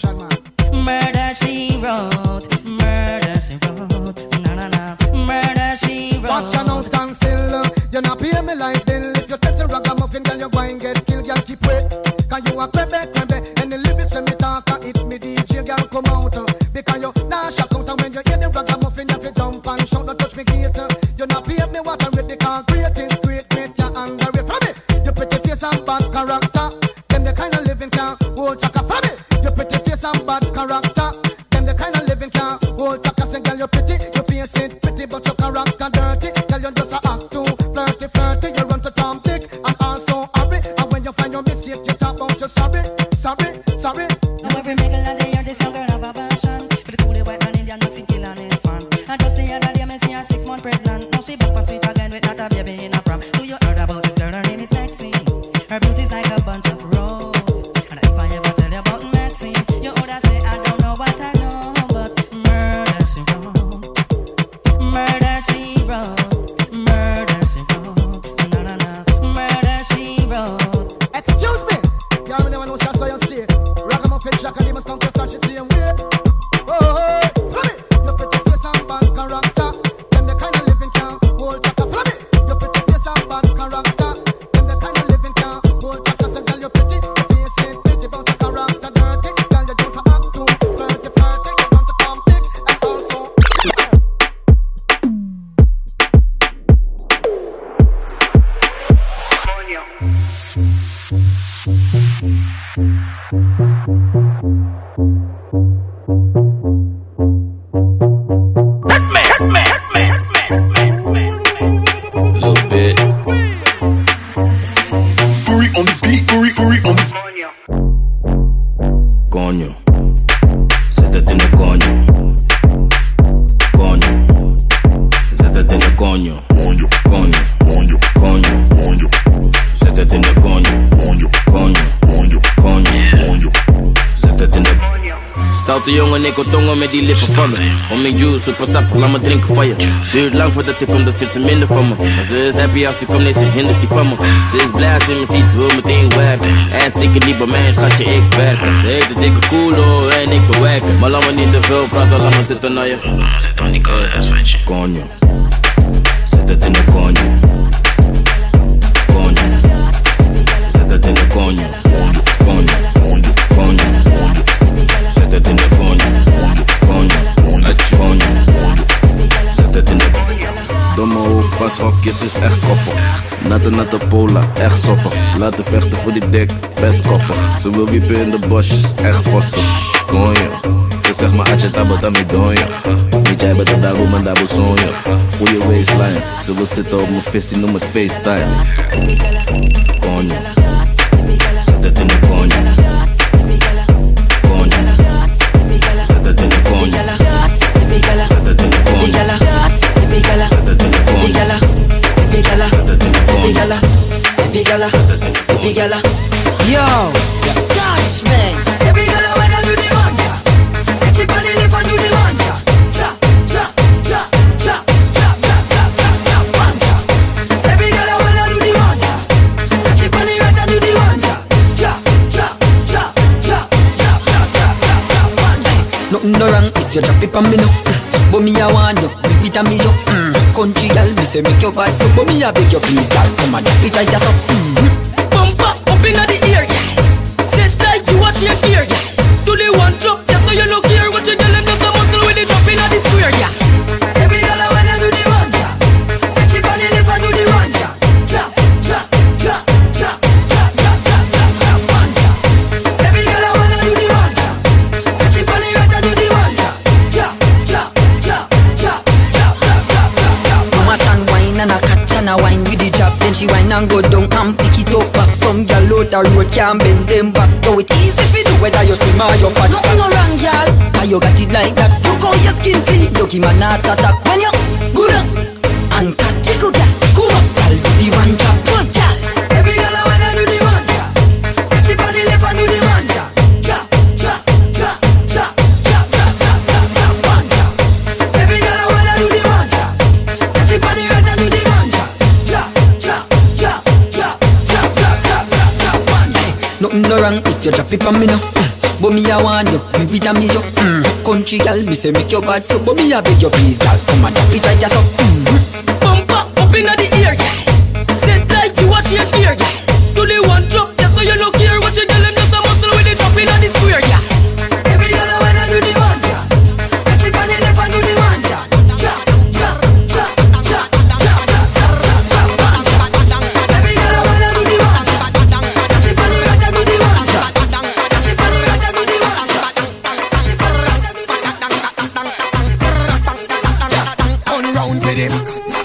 Murder she wrote. Murder she wrote. Na na na. Murder she wrote. Watch you now stand still. You not pay me like bill. If you testing ragamuffin, girl, you go and get killed. Girl, keep wait. Cause you a crebe, crebe. And the lyrics when me talk, it me DJ, girl, come out. Because you nah shock out. And when you hear the ragamuffin, you have to jump and shout, don't touch me gate. You not pay me what I read the concrete is great, great, you under it from me. You pretty face and bad character. Them the kind of living can hold chaka from me. You pretty face and bad character. Them the kind of living can hold chaka. Say, girl, you pretty. Your face ain't pretty, but your character dirty. Girl, you just a act too flirty, flirty. You run to Tom Dick and also hurry. And when you find your mistake, you talk about you sorry, sorry, sorry. Now every middle of the year, this young girl have a passion for the coolie white man Indian mixing kill and it's fun. And just the other day, me see her 6 months pregnant. Now she back for sweet again with not a baby in a prom. Do you heard about this girl? Her name is Maxine. Her beauty's like a bunch of roses. And if I ever tell you about Maxine, you would say I don't know what I know, but murder she wrote. Murder she wrote. Murder she wrote. Na na na. Murder she wrote. Excuse me. You already know what's so you say. Ragamuffin Jack and they must come to flash it same way. Oh, from it. Your pretty face and bad character. Them the kind of living can hold back. From it. Your pretty face and bad character. Them the kind of living can hold back. So girl, you pretty. Your face ain't pretty, but your character dirty. Girl, you just a act too flirty, flirty. You want to Tom Dick and also. Little bit. Curry on the beat, curry on the Coño, siéntate en el coño. Coño, siéntate en el coño. Coño, coño, coño. Siéntate en el coño. Coño, coño, coño. Siéntate en el coño. Stoute jongen, ik wil tongen met die lippen van me. Om mijn juice, super sappig, laat me drinken van je. Duurt lang voordat ik kom, dan vindt ze minder van me. Maar ze is happy als ze komt, nee, ze hindert die van me. Ze is blij als ze me ziet, ze wil meteen werken. Hij is dikke niet bij mij, schatje, ik werken. Ze heet de dikke koelo en ik bewerken. Maar laat me niet te veel praten, laat me zitten naar je. Zit dan niet kolen, dat is vatje. Coño, zet het in de coño. Coño, zet het in de coño. Coño, coño, zet het in de coño. Coño, coño, zet het in de coño. Domme hoofd, pashokjes is echt koppig. Natte pola, echt soppig. Laten vechten voor die dik, best koppig. Ze wil wiepen in de bosjes, echt vossig. Konjo, ze zegt maar atje tabot aan mi donjo. Niet jij bent daar hoe man daar bezonjo. Goeie waistline, ze wil zitten op mijn visie, noem het FaceTime. Konjo, zet het in de konjo. Konjo, zet het in de konjo. Zet het in de konjo. Zet het in de konjo. Yo, Stash man. Every girl I wanna do the one, yeah. Catch it on the left and do the one, yeah. Drop, drop, drop, drop, drop, drop, drop, drop, drop, one, yeah. Every girl I wanna do the one, yeah. Catch it on the right and do the one, yeah. Drop, drop, drop, drop, drop, drop, drop, drop, drop, one, yeah. Nothing no wrong if you drop it on me now. But me I want you, big it on me up. Country girl, me say make your body so. But me I beg you please, girl, come and drop it right just up. Bumper up inna the ear, yeah. Set like you watch your gear, yeah. Do the one drop, yeah, so you look here. What you tell them, just a muscle when they drop inna the square, yeah. Every girl I wanna do the one, yeah. Catch it on the left and do the one, yeah. Drop, drop, drop, drop, drop, drop, drop, drop, drop, one, yeah. Every girl I wanna do the one, yeah. Catch it on the right and do the one, yeah. Drop, drop, drop, drop, drop, drop, drop, drop, drop. Mama stand wine and a catch and a wine with the drop. Then she wine and go down and pick it up back. Some girl out a road can't bend them back. So it easy if you do whether you slim or you fat. Nothing no wrong, girl. How you got it like that? Look how your skin clean. Lucky man not attack. When you good up and catch it, good girl. Come up, girl, do the one drop, good girl. Every girl I wanna do the one drop. She on the left and do the one drop. Drop, drop, drop, drop, drop, drop, drop, drop, drop, one drop. Every girl I wanna do the one drop. She on the right and do the one drop. Drop, drop, drop, drop, drop, drop, drop, drop, drop, one drop. Nothing no wrong if you drop it on me now. But me I want you, me with a me jo. Country girl, me say make your bad so. But me I beg you please, girl, come and drop it right just up. Bumper up inna the ear, girl. Set like you watch your gear, girl. Do the one drop, just so you look here. What you girl and just a muscle with the drop inna the square, girl. Every girl I wanna do the one drop. Catch it on the left and do the one drop. Drop, drop, drop, drop, drop, drop, drop, drop, one drop. Every girl I wanna do the one drop. Catch it on the right and do the one drop. Catch it on the right and do the one drop. Turn round for them.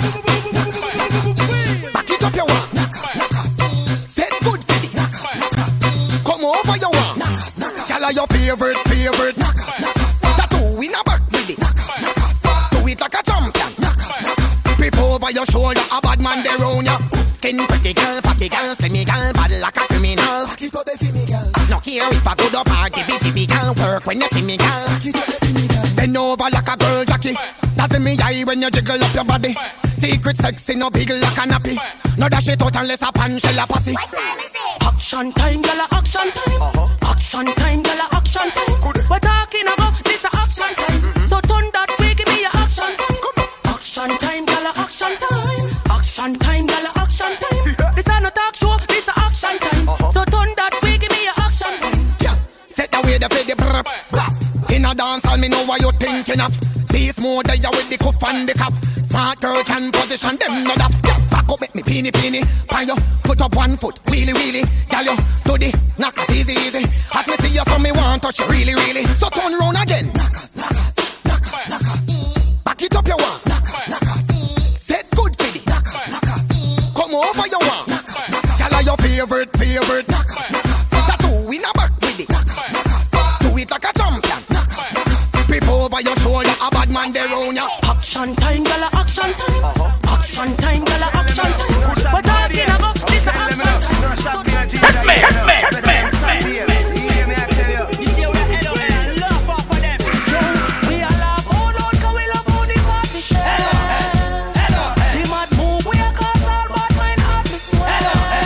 Back it up your one. Set good for them. Come over your one. Girl are your favorite. Tattoo in a back with it. Do it like a champion. Grip over your shoulder, a bad man there round ya. Skin pretty girl, fatty girl, slimmy girl, bad like a criminal. Back it up the femmy girl. No care if I go to party, bitty girl, work when you see me girl. Back it up the femmy girl. Bend over like a girl Jackie. That's in me eye when you jiggle up your body. Secret sexy, no big like a nappy. No dash it out unless a pan shell a pussy. Action time, gala, action time. Action time, gala, action time. We're talking about this a action time. So turn that way, give me your action time. Action time, gala, action time. Action time, gala, action time. This a no talk show, this a action time. So turn that way, give me your action time. Yeah, set the way the play the brr. In a dance hall, me know what you thinking of. These more there with the cuff and the cuff. Smart girl can position them not up. Yeah, back up, make me peeny. Pan you, put up one foot, wheelie. Girl you, do the knockers easy. Have me see you so me want touch you really. So turn round again. Knockers. Back it up your one. Set good for the. Come over your one. Girl are your favorite. Tattoo in a back with it. Do it like a champion. Grip over your shoulder, a bad man there round ya. Action time, gala, action time. Action time, gala, action time. We're talking about this a action time. You see how we hello and laugh off of them. We all laugh all out 'cause we love how the party share. The mad move we a cause all bad mind have to swear.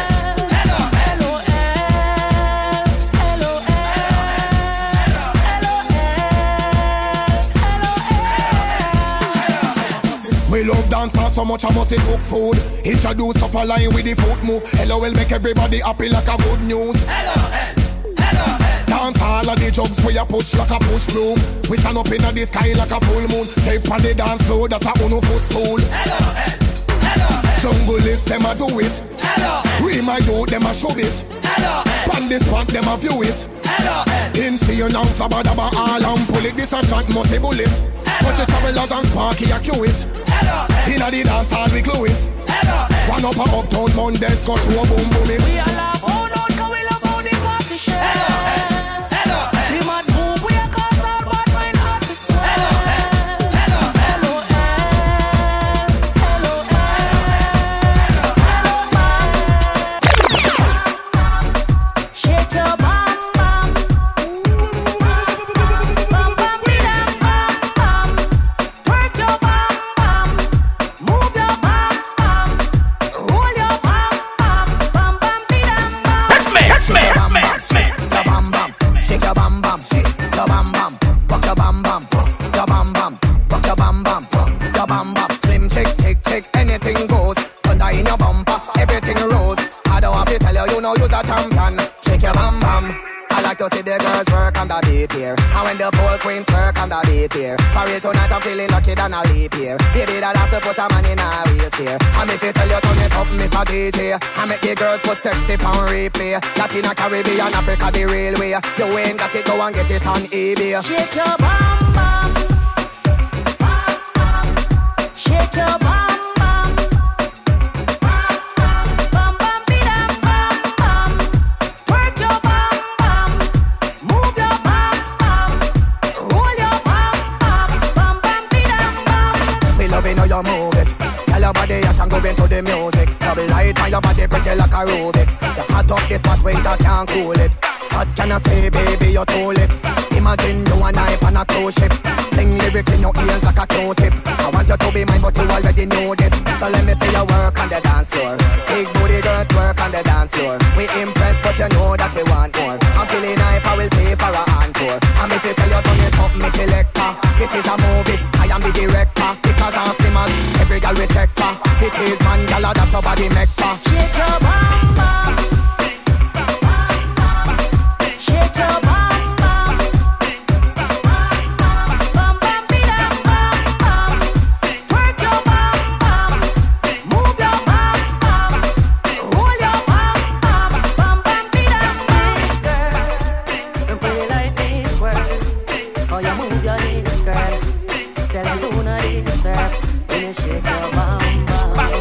We love dancers so much I must cook food. Introduce up a line with the foot move. LOL make everybody happy like a good news. Dance all of the jugs we a push like a push broom. We stand up in the sky like a full moon. Step on the dance floor that a uno foot school. Junglist them a do it. Rima youth them a show it. Pan this spot them a view it. Insane and sabadaba all and pull it. This a shot must a bullet. Watch the travelers and Sparky a cue it. Inna the dance hall we glue it. One up a uptown Mondays go show boom boom it. We all laugh all out 'cause we love how the party share. The mad move we a cause all bad mind have to swear. Shake your bum bum. Bum bum bidam bum bum. Work your bum bum. Move your bum bum. Roll your bum bum. Bum bum bidam bum. Shake your bum bum. Shake your bum bum. Shake your bum bum. Rock your bum bum. Your bum bum. Rock your bum bum. Your bum bum. Slim chick, anything goes. Thunder in your bumper, everything rose. I don't have to tell you, you know you're a champion. Shake your bum bum. I like to see the girls work on the beat here. And when the pole queens work on the beat here. For real tonight I'm feeling lucky than a leap here. Baby that has to put a man in a wheelchair. And if you tell you turn it up, Mr. DJ. I make the girls put sexy pound replay. Latina, Caribbean, Africa, the railway. You ain't got it, go and get it on eBay. Shake your bum bum. Shake your bum bum. Bum bum bidam bum bum. aerobics. You hot up this spot, winter can't cool it. What can I say, baby, you told it. Imagine you and I on a cruise ship. Sing lyrics in your ears like a Q-tip. I want you to be mine, but you already know this. So let me see you work on the dance floor. Big booty girls work on the dance floor. We impressed, but you know that we want more. I'm feeling hype, I will pay for a encore. I'm here to tell you, turn it up, me selector. This is a movie, I am the director. Because I'm slimmers, every girl we check for. It is man, girl, that's your body make for. Shake your bum bum. Shake your bum bum. Bum bum bidam bum bum. Work your bum bum. Move your bum bum. Roll your bum bum. Bum bum bidam this girl. Don't play like this world. Oh, you move your lips, girl. Tell them do not disturb when you shake your bum bum.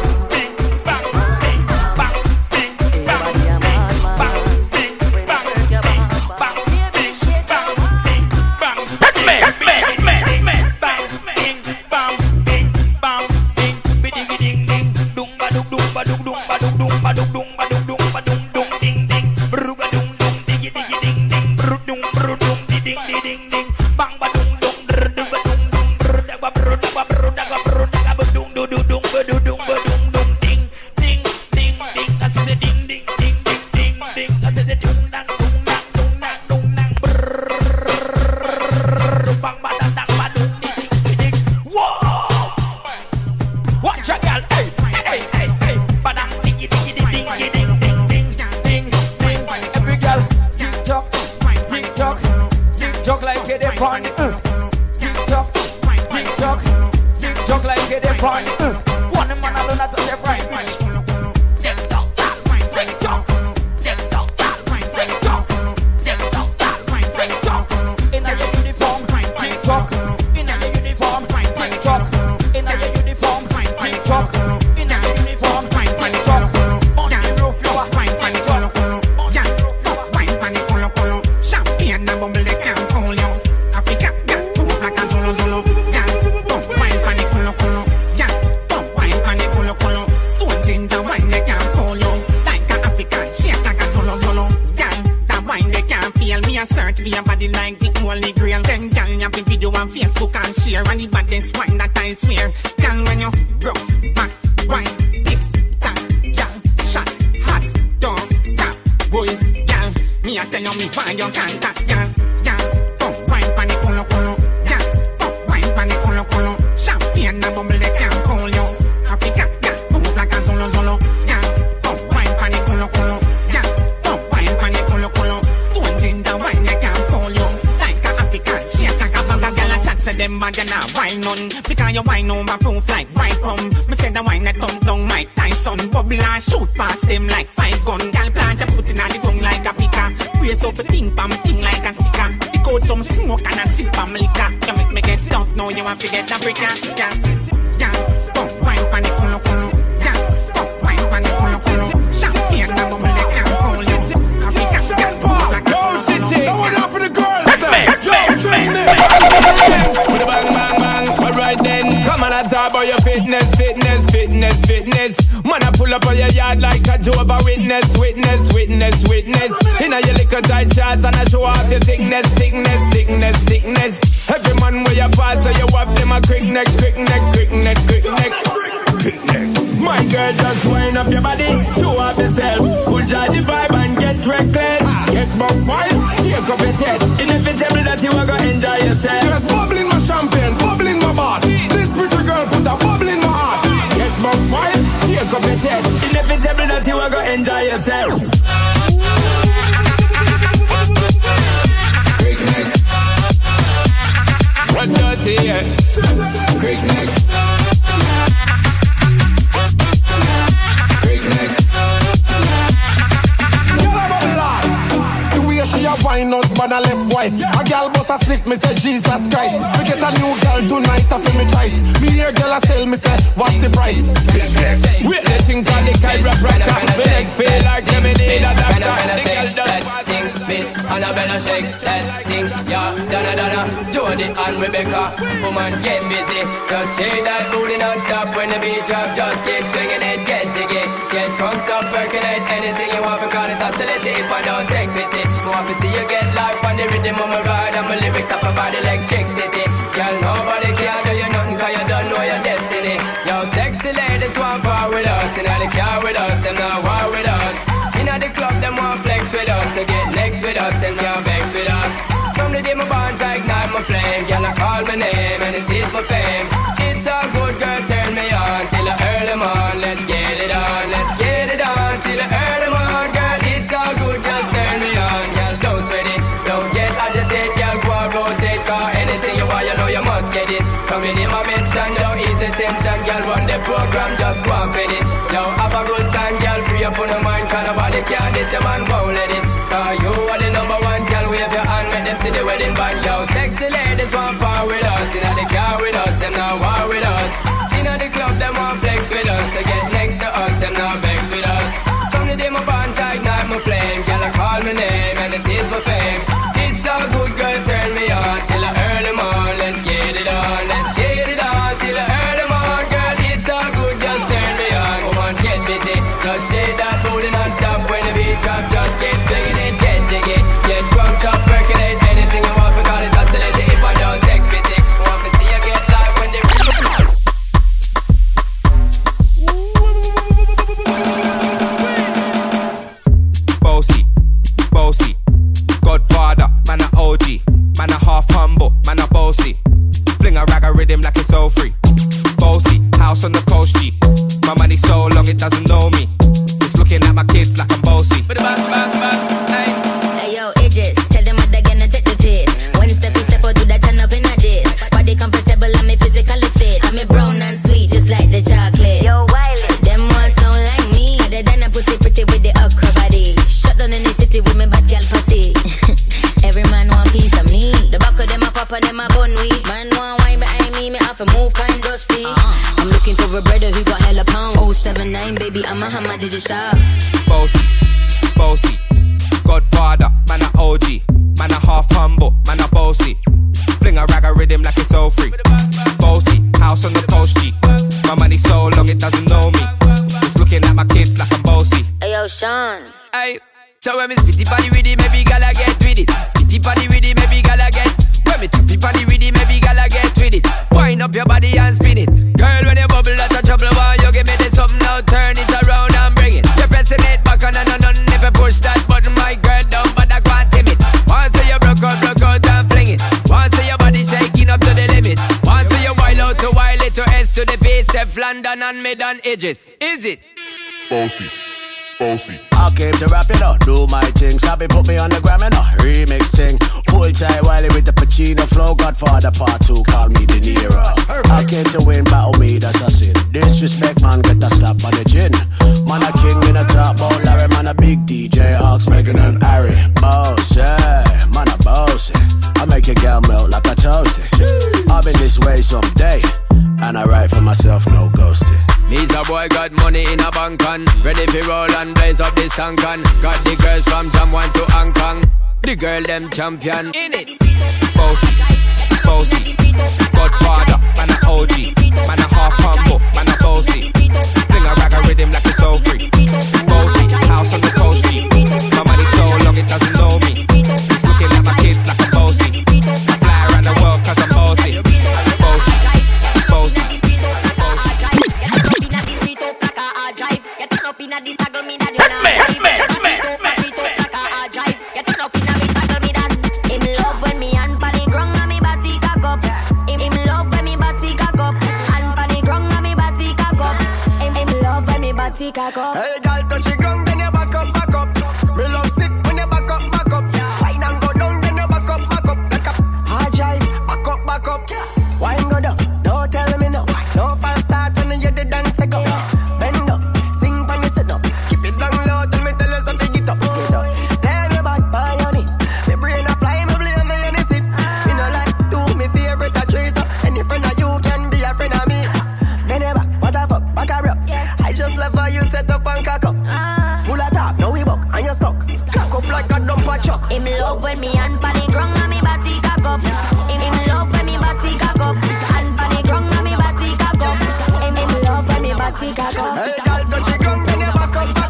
A girl bust a slick, me say Jesus Christ. We get a new girl tonight, I feel me choice. Me hear girl a sell, me say what's the price? Wait, the thing called the chiropractor. Me leg feel like me need a doctor. The girl does pass Miss Annabella shake that thing, yeah, da-da-da-da. Jody and Rebecca, woman get busy. Just shake that booty non-stop when the beat drop. Just keep swinging it, get jiggy, get drunk up, percolate anything you want, because it's hostility if I don't take pity. I want to see you get life on the rhythm of my ride, and my lyrics up about electricity. Girl, nobody can do you nothing, cause you don't know your destiny. Yo, sexy ladies want power with us, in the car with us, them not war with us. In the club, them want flex with us, to get next with us, them can't vex with us. From the day my bond, I ignite my flame, girl, I call my name, and it is my fame. It's a good girl, turn me on, till I earn them on, let's get it on, let's get it on, till I earn them on, girl, it's all good, just turn me on, girl, don't sweat it, don't get agitated, girl, go and rotate, cause anything you want, you know you must get it. Coming in my mention, don't ease the tension, girl, run the program, just go and fit it. Yo, have a good time, girl, free up on the mind, cause nobody care, this your man won't let it. Cause you are the number one, girl, wave your hand, make them see the wedding band. Yo, sexy ladies want power with us, in the car with us, them not war with us. In the club, them want flex with us, to get next to us, them not vex with us. From the day my bond, I ignite my flame, girl, I call my name, and it is my fame. It's all good, girl, turn me on, till I earn them on, let's get it on, let's get it on, till I earn them on, girl, it's all good, just turn me on. Come on, get busy, just shake that booty non-stop, when the beat drop, just keep swinging it, get jiggy, get drunk up, percolate anything you want, because it's oscillating if I don't take pity. I want to see you get live when they Bossy, bossy, Godfather, man a OG, man a half humble, man a bossy. Fling a rag a rhythm like it's all free. Bossy, house on the coast G. My money so long it doesn't know me. It's looking at my kids like I'm bossy. Bang, bang, bang, hey. Hey yo, Idris, tell them what they're gonna take the piss. When Steffi step out, do that turn up in a diss. Body comfortable, I'm a physically fit. I'm a brown and sweet, just like the chocolate. Yo, Wiley, them ones sound like me. Other than a pussy pretty with the okra body. Shut down in the city with me bad girl pussy. Every man want piece of me. The back of them a pop and them a bun weed. Man want wine behind me have to move kind dusty. I'm looking for a brother who got hella pound. 079, baby, I'm a hammer, did you stop? Bossy, bossy, Godfather, man a OG, man a half humble, man a bossy. Fling a rag a rhythm like it's all free. Bossy, house on the coast G. My money so long it doesn't know me. It's looking at my kids like I'm bossy. Hey yo, Sean. Hey, so when me spitty party with it, maybe gala get with it. Spitty party with it, maybe gala get. When me tappy party with it, maybe gala get with it. Wind up your body and spin it. Girl, when you bubble, that's a trouble. Why you give me this something now? Turn it around and bring it. You're pressing it back on and on. If you push that button, my girl, down, but I can't tame it. Once you broke out and fling it. Once your body shaking up to the limit. Once you wild out to wild it to S to the base, Steph London and mid on edges. Is it? Bossy, bossy. I came to rap it up, do my thing. Sabi put me on the gram and a remix thing. Pull tight Wiley with the Pacino flow. Godfather part 2, call me De Niro. I came to win, battle me, that's a sin. Disrespect, man, get a slap on the chin. Man a king in a top, oh Larry, man a big DJ, Ox, Megan and Harry. Boss, yeah, man a bossy. I make your girl melt like a toasty. I'll be this way someday, and I write for myself, no ghosting. Needs a boy got money in a bank on. Ready for roll and blaze up this tank on. Got the girls from Jamwan to Hong Kong. The girl them champion in it. Bossy, bossy, Godfather, man a OG, man a half humble, man a bossy. Fling a rag a rhythm like it's all free. Bossy, house on the coast G. My money so long it doesn't know me. It's looking at my kids like I'm bossy. I fly around the world cause I'm bossy. Bossy, bossy, bossy. Him love when me and panic grung and me body cock up. Him love when me body cock up. And panic grung and me body cock up. Him love when me body cock up. Hey, girl, touch the ground, then you back up, back up. Me love sick when you back up, back up. Wine and go down, then you back up, back up. Back up, hard drive, back up, back up. Wine go down, don't tell me no. No fast start when you the dance go. Bend up, sing for me sit up. Keep it down low, tell me tell you something, get up, get up. Tell me back by your knee. Me brain a fly, me blame me any sip. Me no like to me favorite a trace up. Any friend of you can be a friend of me. Then you back, what the fuck, back a rap. I just love how you set up and cock up. Full of talk, now we buck and you stuck. Cock up like a dumper truck. Him love when me and panic grung and me body cock up. Him love when me body cock up. And panic grung and me body cock up. Him love when me body cock up. Hey, girl, touch the ground, then you back up.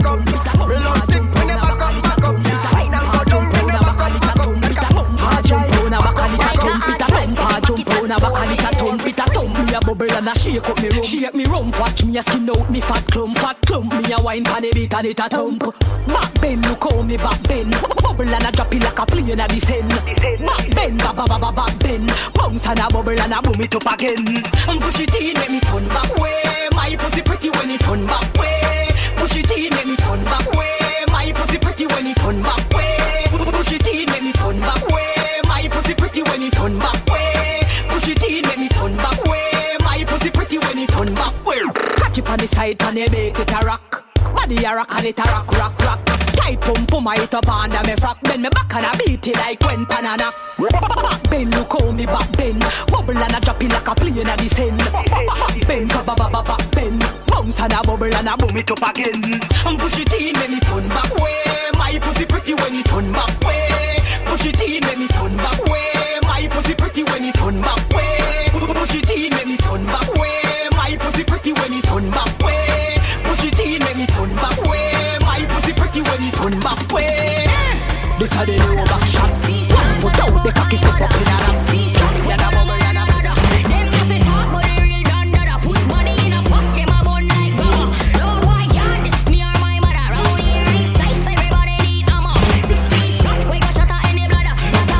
shake up me room. Shake me rump, watch me a skin out me fat clump. Me a wine pan a bit and it a thump. Back bend, look how me back bend. Bubble and a drop it like a plane a descend. Back bend, back bend. Bounce and a bubble and a boom it up again. Push it in, make me turn back way. My pussy pretty when it turn back way. Push it in, make me turn back way. My pussy pretty when it turn back way. Push it in, make me turn back way. My pussy pretty when it turn back way. Push it in, make me turn back way. My pussy pretty when it turn back way. Catch it on the side, and they make it a rock. Body a rock and it a rock. Tight pum I hit up under me frack. Then me back and I beat it like Quentin and knock. Back bend, look how me back bend. Bubble and a drop it like a plane a descend. Back bend, back bend. Bounce and a bubble and a boom it up again. Push it in, make me turn back way. My pussy pretty when it turn back way. Push it in, make me turn back way. My pussy pretty when it turn back way. Push it in, make me turn back way. My pussy pretty when it turn back way. Push it in, make me turn back way. My pussy pretty when it turn back way. This a the new back shot. One foot out, the cocky step up in a rap. Shot, and a bubble and a ladder. Them nothing talk, but they real done dada. Put body in a pot, them a bun like gaba. No boy can't diss me or my mother. Round here ain't safe, everybody need ammo. 16 shot, we got shot at any bladder.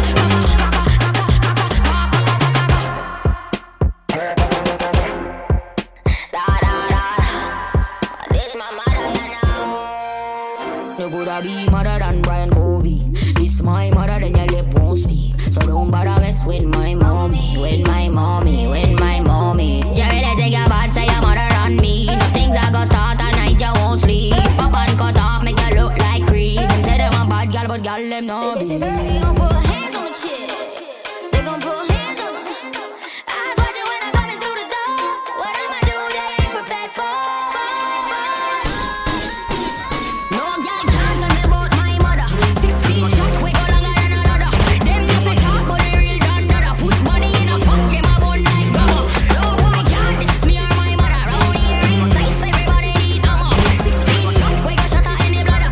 This my mother, you know. You coulda be mother than Brian Kobe. This my mother, then your lip won't speak. So don't bother mess with my mommy. With my mommy. You really think your bad, say your mother on me. No things I go start at night, you won't sleep. Pop and cut off, make you look like creep. Them say them a bad girl, but girl them no be. They gon' put hands on the chick. They gon' put hands on her. Eyes watching when I'm coming through the door. What I'ma do, they ain't prepared for. No girl can't tell me about my mother. 16 shots, we go longer than another. Them nothing talk, but they real done dada. Put body in a pot, them a bun like gaba. No boy can't diss me or my mother. Round here ain't safe, everybody need ammo. 16 shots, we got shot at any bladder.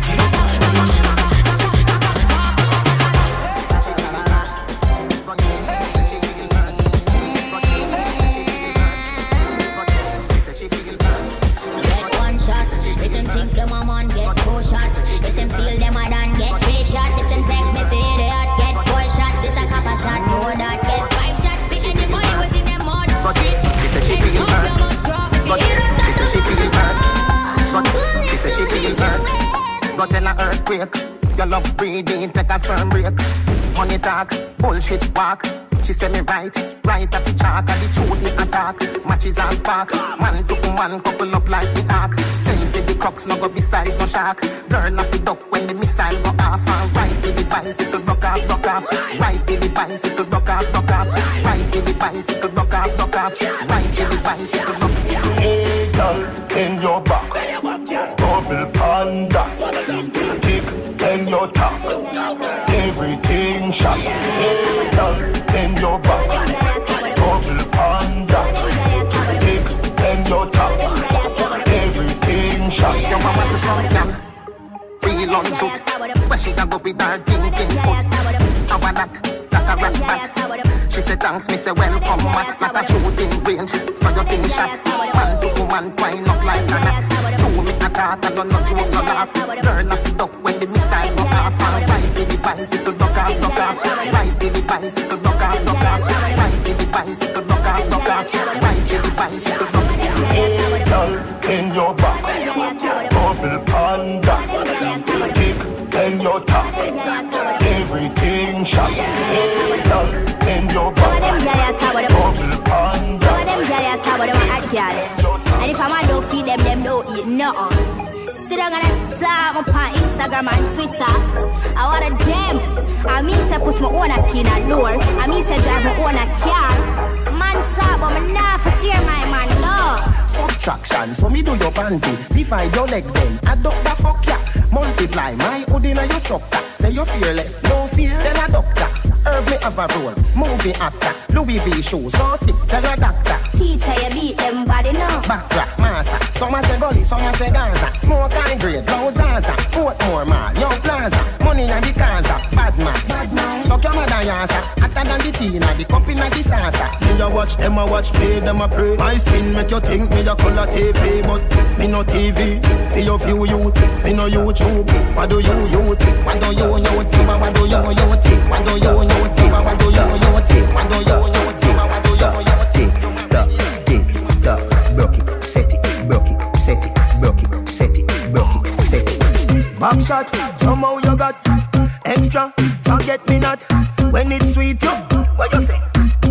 Get one shot, let them think them a man, get 2 shots. Let them feel them a done, get 3 shots. Let them take me for the hot, get 4 shots. It's a couple shot, more that, get 5 shots. For anybody within them mud street. She said she feel hurt. You must drop if you hear it. She said she feel hurt. She said she feel hurt. Go tell her earthquake. Your love breathing, take a sperm break. Money talk, bullshit walk. She say me right off the chalk. And the truth me attack. Matches and spark. Man to woman couple up like the ark. Send for the crooks, no go beside no shark. Girl off the duck when the missile go off. And right with the bicycle, rock off. Right with the bicycle, rock off. Right with the bicycle, rock off. Right with the bicycle, rock off. Hey girl, in your back. Double panda. Kick in your top. Everything shot. Hey girl, in your back. Double panda. Kick in your top. Everything shot. Your mama do something. Feel on suit. Where she da go with her thinking foot. How about that? Like a rat back. She said thanks, me say welcome back. Like a shooting range, so you think shot. Man to woman, twine up like a knot. True me attack, I don't know joke, no laugh. Girl off the duck when the missile go off. Ride with the bicycle, rock off. Ride with the bicycle, rock off. Ride with the bicycle, rock off. Ride with the bicycle, rock off. Hey girl, in your back. Double panda. Kick in your top. Everything shot. Hey girl, in your back. Double panda. And if I'm a don't feed them don't eat nothing. Still I'm gonna start up on Instagram and Twitter. I want a gem. I mean say push my own a key in a door. I mean say drive my own a car. Man shop but me nah for share my man no. Subtraction, so me do your panty. Divide your leg then, adopt the fuck ya. Multiply my hood in your structure. Say you're fearless, no fear, tell a doctor. Herb me have a role, movie actor. Louis V shoes, so sick, tell a doctor. Teacher you beat them body now. Backtrack, massa, some a say gully, some a say Gaza. Smoke and grade, no Zaza. Portmore mall, Young Plaza. Money and the Kaza, bad man. Suck your mother yasa, hotter than the tea inna the cup inna the salsa. Me a watch them a watch, pay them a pray. My skin make you think me a color TV, but me no TV. For your view youth, me no YouTube. What do you youth? What do you youth? What do you youth? What do you youth? What do you youth? What do you youth? Tick tock, tick tock, broke it, set it, broke it, set it, broke it, set it, broke it, set it. Back shot, somehow you got extra. Forget me not when it's sweet. You, what you say?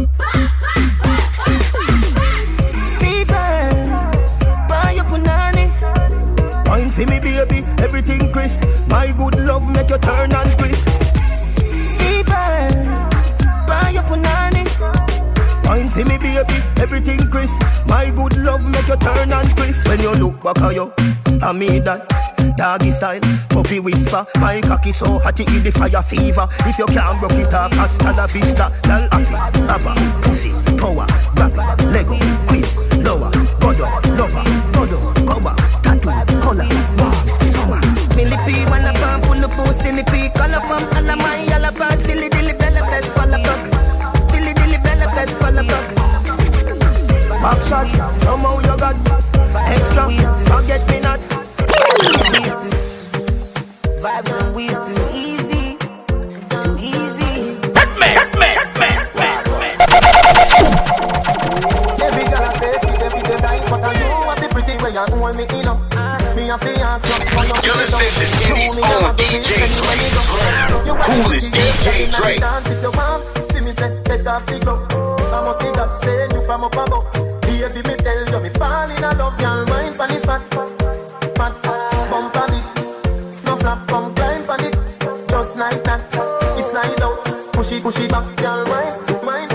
Fever, buy your punani. Wine for me, baby, everything crisp. My good love make you turn and crisp. Fever, buy your punani. Wine for me, baby, everything crisp. My good love make you turn and crisp. When you look back at you, I made that doggy style, puppy whisper. My cocky so hot it the fire fever. If you can't broke it off, hasta la vista. Girl, affy, ava, pussy, power, grab it, Lego, queen, lower, godo, lover, godo, cover, tattoo, color, wow, summer. Millipede, wanna pump, pull the pussy, millipede, color pump, all of my yellow bug, silly dilly bella best, fall above. Silly dilly bella best, fall above. Back shot, somehow you got extra, forget me not. Vibes and weeds too easy, too easy. Every girl I say, every day night, but I know what the pretty way you hold me in up. Me a fiance, you're listening to Indies own DJ Dre. Coolest DJ Dre. Dance if you want, see me say, take off the glove. I must see that say you from up above. Baby, me tell you, me fall in love, y'all mind for this fat. Bump on it, no flap, come climb on it. Just like that, it's slide out. Push it back, y'all mind